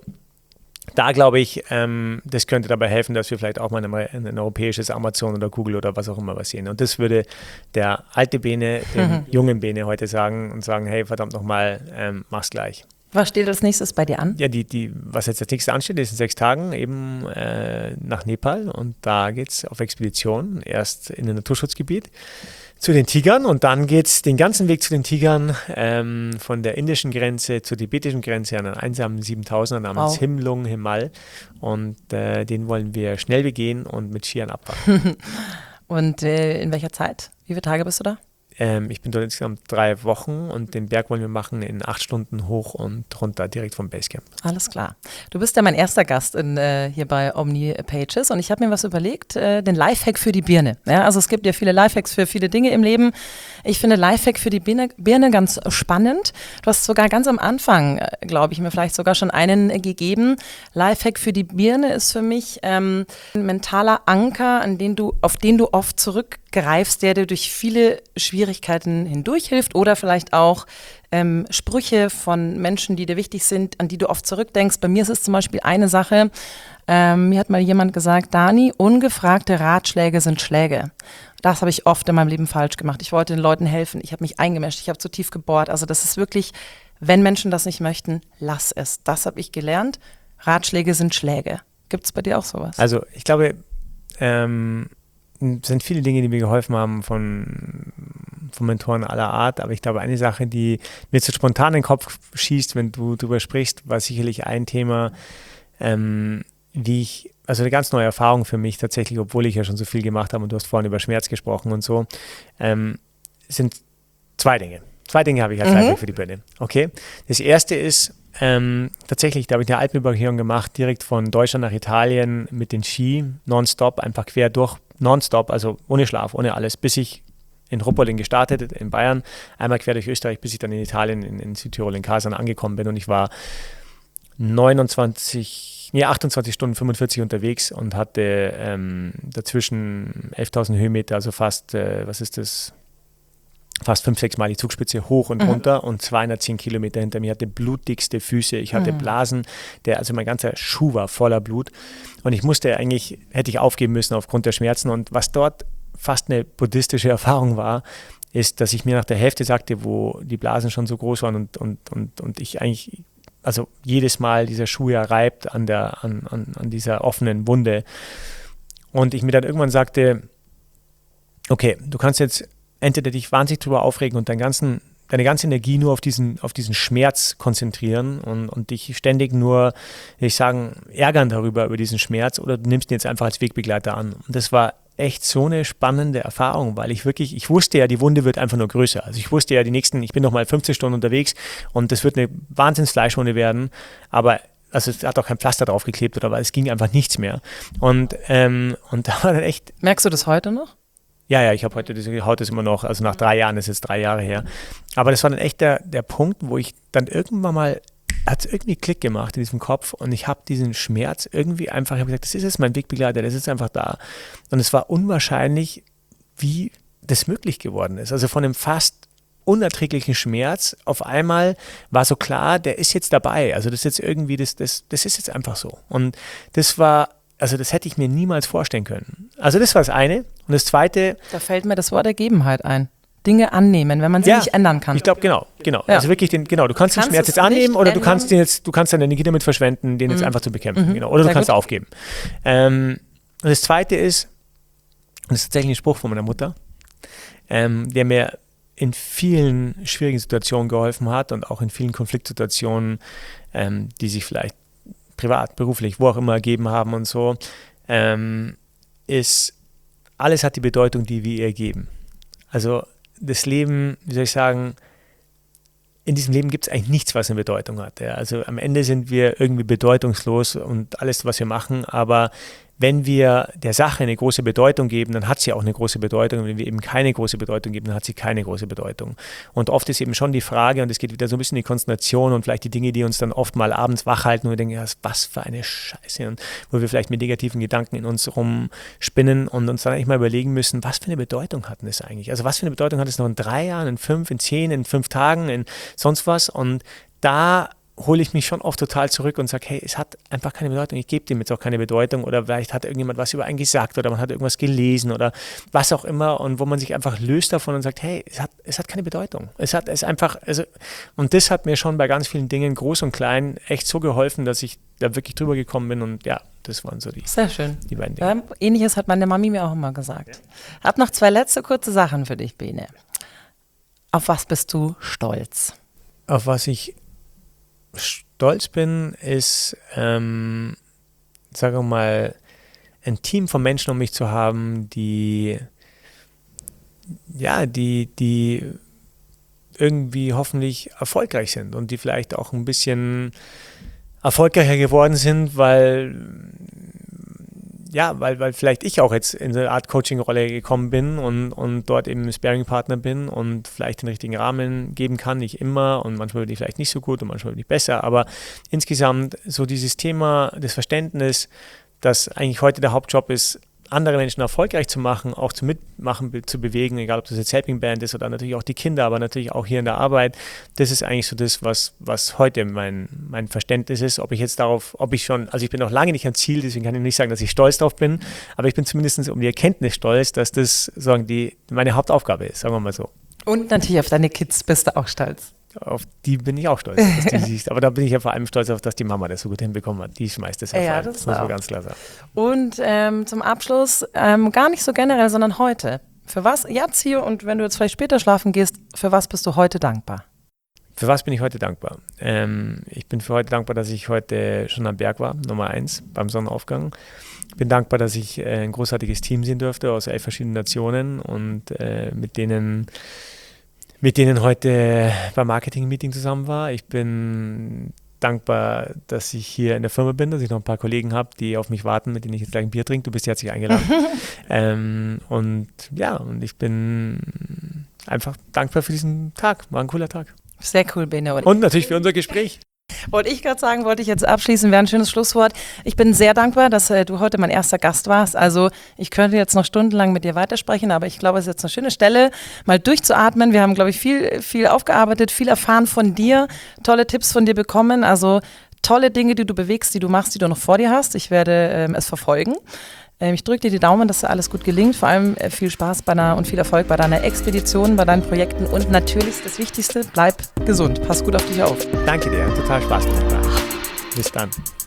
da glaube ich, das könnte dabei helfen, dass wir vielleicht auch mal ein europäisches Amazon oder Google oder was auch immer was sehen. Und das würde der alte Bene, dem jungen Bene heute sagen und sagen, hey, verdammt nochmal, mach's gleich. Was steht als nächstes bei dir an? Ja, was jetzt als nächstes ansteht, ist in 6 Tagen eben nach Nepal und da geht es auf Expedition, erst in ein Naturschutzgebiet zu den Tigern und dann geht es den ganzen Weg zu den Tigern von der indischen Grenze zur tibetischen Grenze an einen einsamen 7000er namens Himlung Himal und den wollen wir schnell begehen und mit Skiern abfahren. Und in welcher Zeit? Wie viele Tage bist du da? Ich bin dort insgesamt 3 Wochen und den Berg wollen wir machen in 8 Stunden hoch und runter direkt vom Basecamp. Alles klar. Du bist ja mein erster Gast hier bei Omni Pages und ich habe mir was überlegt, den Lifehack für die Birne. Ja, also es gibt ja viele Lifehacks für viele Dinge im Leben. Ich finde Lifehack für die Birne ganz spannend. Du hast sogar ganz am Anfang, glaube ich, mir vielleicht sogar schon einen gegeben. Lifehack für die Birne ist für mich ein mentaler Anker, auf den du oft zurückgreifst, der dir durch viele Schwierigkeiten hindurchhilft oder vielleicht auch Sprüche von Menschen, die dir wichtig sind, an die du oft zurückdenkst. Bei mir ist es zum Beispiel eine Sache, mir hat mal jemand gesagt, Dani, ungefragte Ratschläge sind Schläge. Das habe ich oft in meinem Leben falsch gemacht. Ich wollte den Leuten helfen, ich habe mich eingemischt, ich habe zu tief gebohrt. Also das ist wirklich, wenn Menschen das nicht möchten, lass es. Das habe ich gelernt. Ratschläge sind Schläge. Gibt es bei dir auch sowas? Also ich glaube, es sind viele Dinge, die mir geholfen haben von Mentoren aller Art, aber ich glaube, eine Sache, die mir so spontan in den Kopf schießt, wenn du darüber sprichst, war sicherlich ein Thema, also eine ganz neue Erfahrung für mich tatsächlich, obwohl ich ja schon so viel gemacht habe und du hast vorhin über Schmerz gesprochen und so, sind 2 Dinge. 2 Dinge habe ich als Lifehack für die Birne. Okay? Das erste ist, tatsächlich, da habe ich eine Alpenüberquerung gemacht, direkt von Deutschland nach Italien mit den Ski, nonstop, einfach quer durch, nonstop, also ohne Schlaf, ohne alles, bis ich in Ruppolding gestartet, in Bayern, einmal quer durch Österreich, bis ich dann in Italien, in Südtirol, in Kasan angekommen bin und ich war 28 Stunden 45 unterwegs und hatte dazwischen 11.000 Höhenmeter, also fast, fast 5, 6 Mal die Zugspitze hoch und runter und 210 Kilometer hinter mir, hatte blutdickste Füße, ich hatte Blasen, also mein ganzer Schuh war voller Blut und ich hätte ich aufgeben müssen aufgrund der Schmerzen und was dort fast eine buddhistische Erfahrung war, ist, dass ich mir nach der Hälfte sagte, wo die Blasen schon so groß waren und ich eigentlich, also jedes Mal dieser Schuh ja reibt an dieser offenen Wunde und ich mir dann irgendwann sagte, okay, du kannst jetzt entweder dich wahnsinnig drüber aufregen und deine ganze Energie nur auf diesen Schmerz konzentrieren und dich ständig nur, will ich sagen, ärgern über diesen Schmerz oder du nimmst ihn jetzt einfach als Wegbegleiter an. Und das war echt so eine spannende Erfahrung, weil ich wusste ja, die Wunde wird einfach nur größer. Also ich wusste ja, ich bin noch mal 50 Stunden unterwegs und das wird eine Wahnsinnsfleischwunde werden, aber also es hat auch kein Pflaster draufgeklebt oder es ging einfach nichts mehr. Und da war dann echt... Merkst du das heute noch? Ja, ich habe heute, diese Haut ist immer noch, also nach 3 Jahren, das ist jetzt 3 Jahre her. Aber das war dann echt der Punkt, wo ich dann irgendwann mal, hat es irgendwie Klick gemacht in diesem Kopf und ich habe diesen Schmerz irgendwie einfach, ich habe gesagt, das ist jetzt mein Wegbegleiter, das ist einfach da. Und es war unwahrscheinlich, wie das möglich geworden ist. Also von einem fast unerträglichen Schmerz, auf einmal war so klar, der ist jetzt dabei. Also das ist jetzt irgendwie, das ist jetzt einfach so. Und das war... Also das hätte ich mir niemals vorstellen können. Also das war das eine. Und das zweite... Da fällt mir das Wort Ergebenheit ein. Dinge annehmen, wenn man sie nicht ändern kann. Ich glaube, genau. Ja. Also wirklich, du kannst den Schmerz jetzt annehmen oder du kannst deine Energie damit verschwenden, den jetzt einfach zu bekämpfen. Genau. Oder du kannst aufgeben. Und das zweite ist, und das ist tatsächlich ein Spruch von meiner Mutter, der mir in vielen schwierigen Situationen geholfen hat und auch in vielen Konfliktsituationen, die sich vielleicht privat, beruflich, wo auch immer ergeben haben und so, ist, alles hat die Bedeutung, die wir ihr geben. Also das Leben, wie soll ich sagen, in diesem Leben gibt es eigentlich nichts, was eine Bedeutung hat. Ja. Also am Ende sind wir irgendwie bedeutungslos und alles, was wir machen, aber wenn wir der Sache eine große Bedeutung geben, dann hat sie auch eine große Bedeutung. Und wenn wir eben keine große Bedeutung geben, dann hat sie keine große Bedeutung. Und oft ist eben schon die Frage, und es geht wieder so ein bisschen in die Konzentration und vielleicht die Dinge, die uns dann oft mal abends wach halten und wir denken, ja, was für eine Scheiße. Und wo wir vielleicht mit negativen Gedanken in uns rumspinnen und uns dann eigentlich mal überlegen müssen, was für eine Bedeutung hat das eigentlich? Also was für eine Bedeutung hat es noch in 3 Jahren, in 5, in 10, in 5 Tagen, in sonst was? Und da hole ich mich schon oft total zurück und sage, hey, es hat einfach keine Bedeutung, ich gebe dem jetzt auch keine Bedeutung oder vielleicht hat irgendjemand was über einen gesagt oder man hat irgendwas gelesen oder was auch immer und wo man sich einfach löst davon und sagt, hey, es hat keine Bedeutung. Und das hat mir schon bei ganz vielen Dingen, groß und klein, echt so geholfen, dass ich da wirklich drüber gekommen bin und ja, das waren so Sehr schön. Die beiden Dinge. Ähnliches hat meine Mami mir auch immer gesagt. Ja. Hab noch 2 letzte kurze Sachen für dich, Bene. Auf was bist du stolz? Auf was ich stolz bin, ist, sagen wir mal, ein Team von Menschen um mich zu haben, die irgendwie hoffentlich erfolgreich sind und die vielleicht auch ein bisschen erfolgreicher geworden sind, weil vielleicht ich auch jetzt in so eine Art Coaching-Rolle gekommen bin und dort eben Sparring-Partner bin und vielleicht den richtigen Rahmen geben kann, nicht immer und manchmal bin ich vielleicht nicht so gut und manchmal bin ich besser, aber insgesamt so dieses Thema, das Verständnis, dass eigentlich heute der Hauptjob ist, andere Menschen erfolgreich zu machen, auch zu mitmachen, zu bewegen, egal ob das jetzt Helping Band ist oder natürlich auch die Kinder, aber natürlich auch hier in der Arbeit. Das ist eigentlich so das, was heute mein Verständnis ist. Ich bin noch lange nicht am Ziel, deswegen kann ich nicht sagen, dass ich stolz drauf bin, aber ich bin zumindest um die Erkenntnis stolz, dass das meine Hauptaufgabe ist, sagen wir mal so. Und natürlich auf deine Kids bist du auch stolz. Auf die bin ich auch stolz, dass die siehst. Aber da bin ich ja vor allem stolz auf, dass die Mama das so gut hinbekommen hat. Die schmeißt das ja vor. Das muss man ganz klar sagen. Und zum Abschluss, gar nicht so generell, sondern heute. Für was jetzt hier und wenn du jetzt vielleicht später schlafen gehst, für was bist du heute dankbar? Für was bin ich heute dankbar? Ich bin für heute dankbar, dass ich heute schon am Berg war, Nummer 1, beim Sonnenaufgang. Ich bin dankbar, dass ich ein großartiges Team sehen durfte aus 11 verschiedenen Nationen und mit denen heute beim Marketing-Meeting zusammen war. Ich bin dankbar, dass ich hier in der Firma bin, dass ich noch ein paar Kollegen habe, die auf mich warten, mit denen ich jetzt gleich ein Bier trinke. Du bist herzlich eingeladen. Und ich bin einfach dankbar für diesen Tag. War ein cooler Tag. Sehr cool, Bene. Und natürlich für unser Gespräch. Wollte ich gerade sagen, wollte ich jetzt abschließen, wäre ein schönes Schlusswort. Ich bin sehr dankbar, dass du heute mein erster Gast warst. Also ich könnte jetzt noch stundenlang mit dir weitersprechen, aber ich glaube, es ist jetzt eine schöne Stelle, mal durchzuatmen. Wir haben, glaube ich, viel aufgearbeitet, viel erfahren von dir, tolle Tipps von dir bekommen. Also tolle Dinge, die du bewegst, die du machst, die du noch vor dir hast. Ich werde es verfolgen. Ich drücke dir die Daumen, dass alles gut gelingt. Vor allem viel Spaß und viel Erfolg bei deiner Expedition, bei deinen Projekten und natürlich das Wichtigste, bleib gesund. Pass gut auf dich auf. Danke dir, total Spaß gemacht. Bis dann.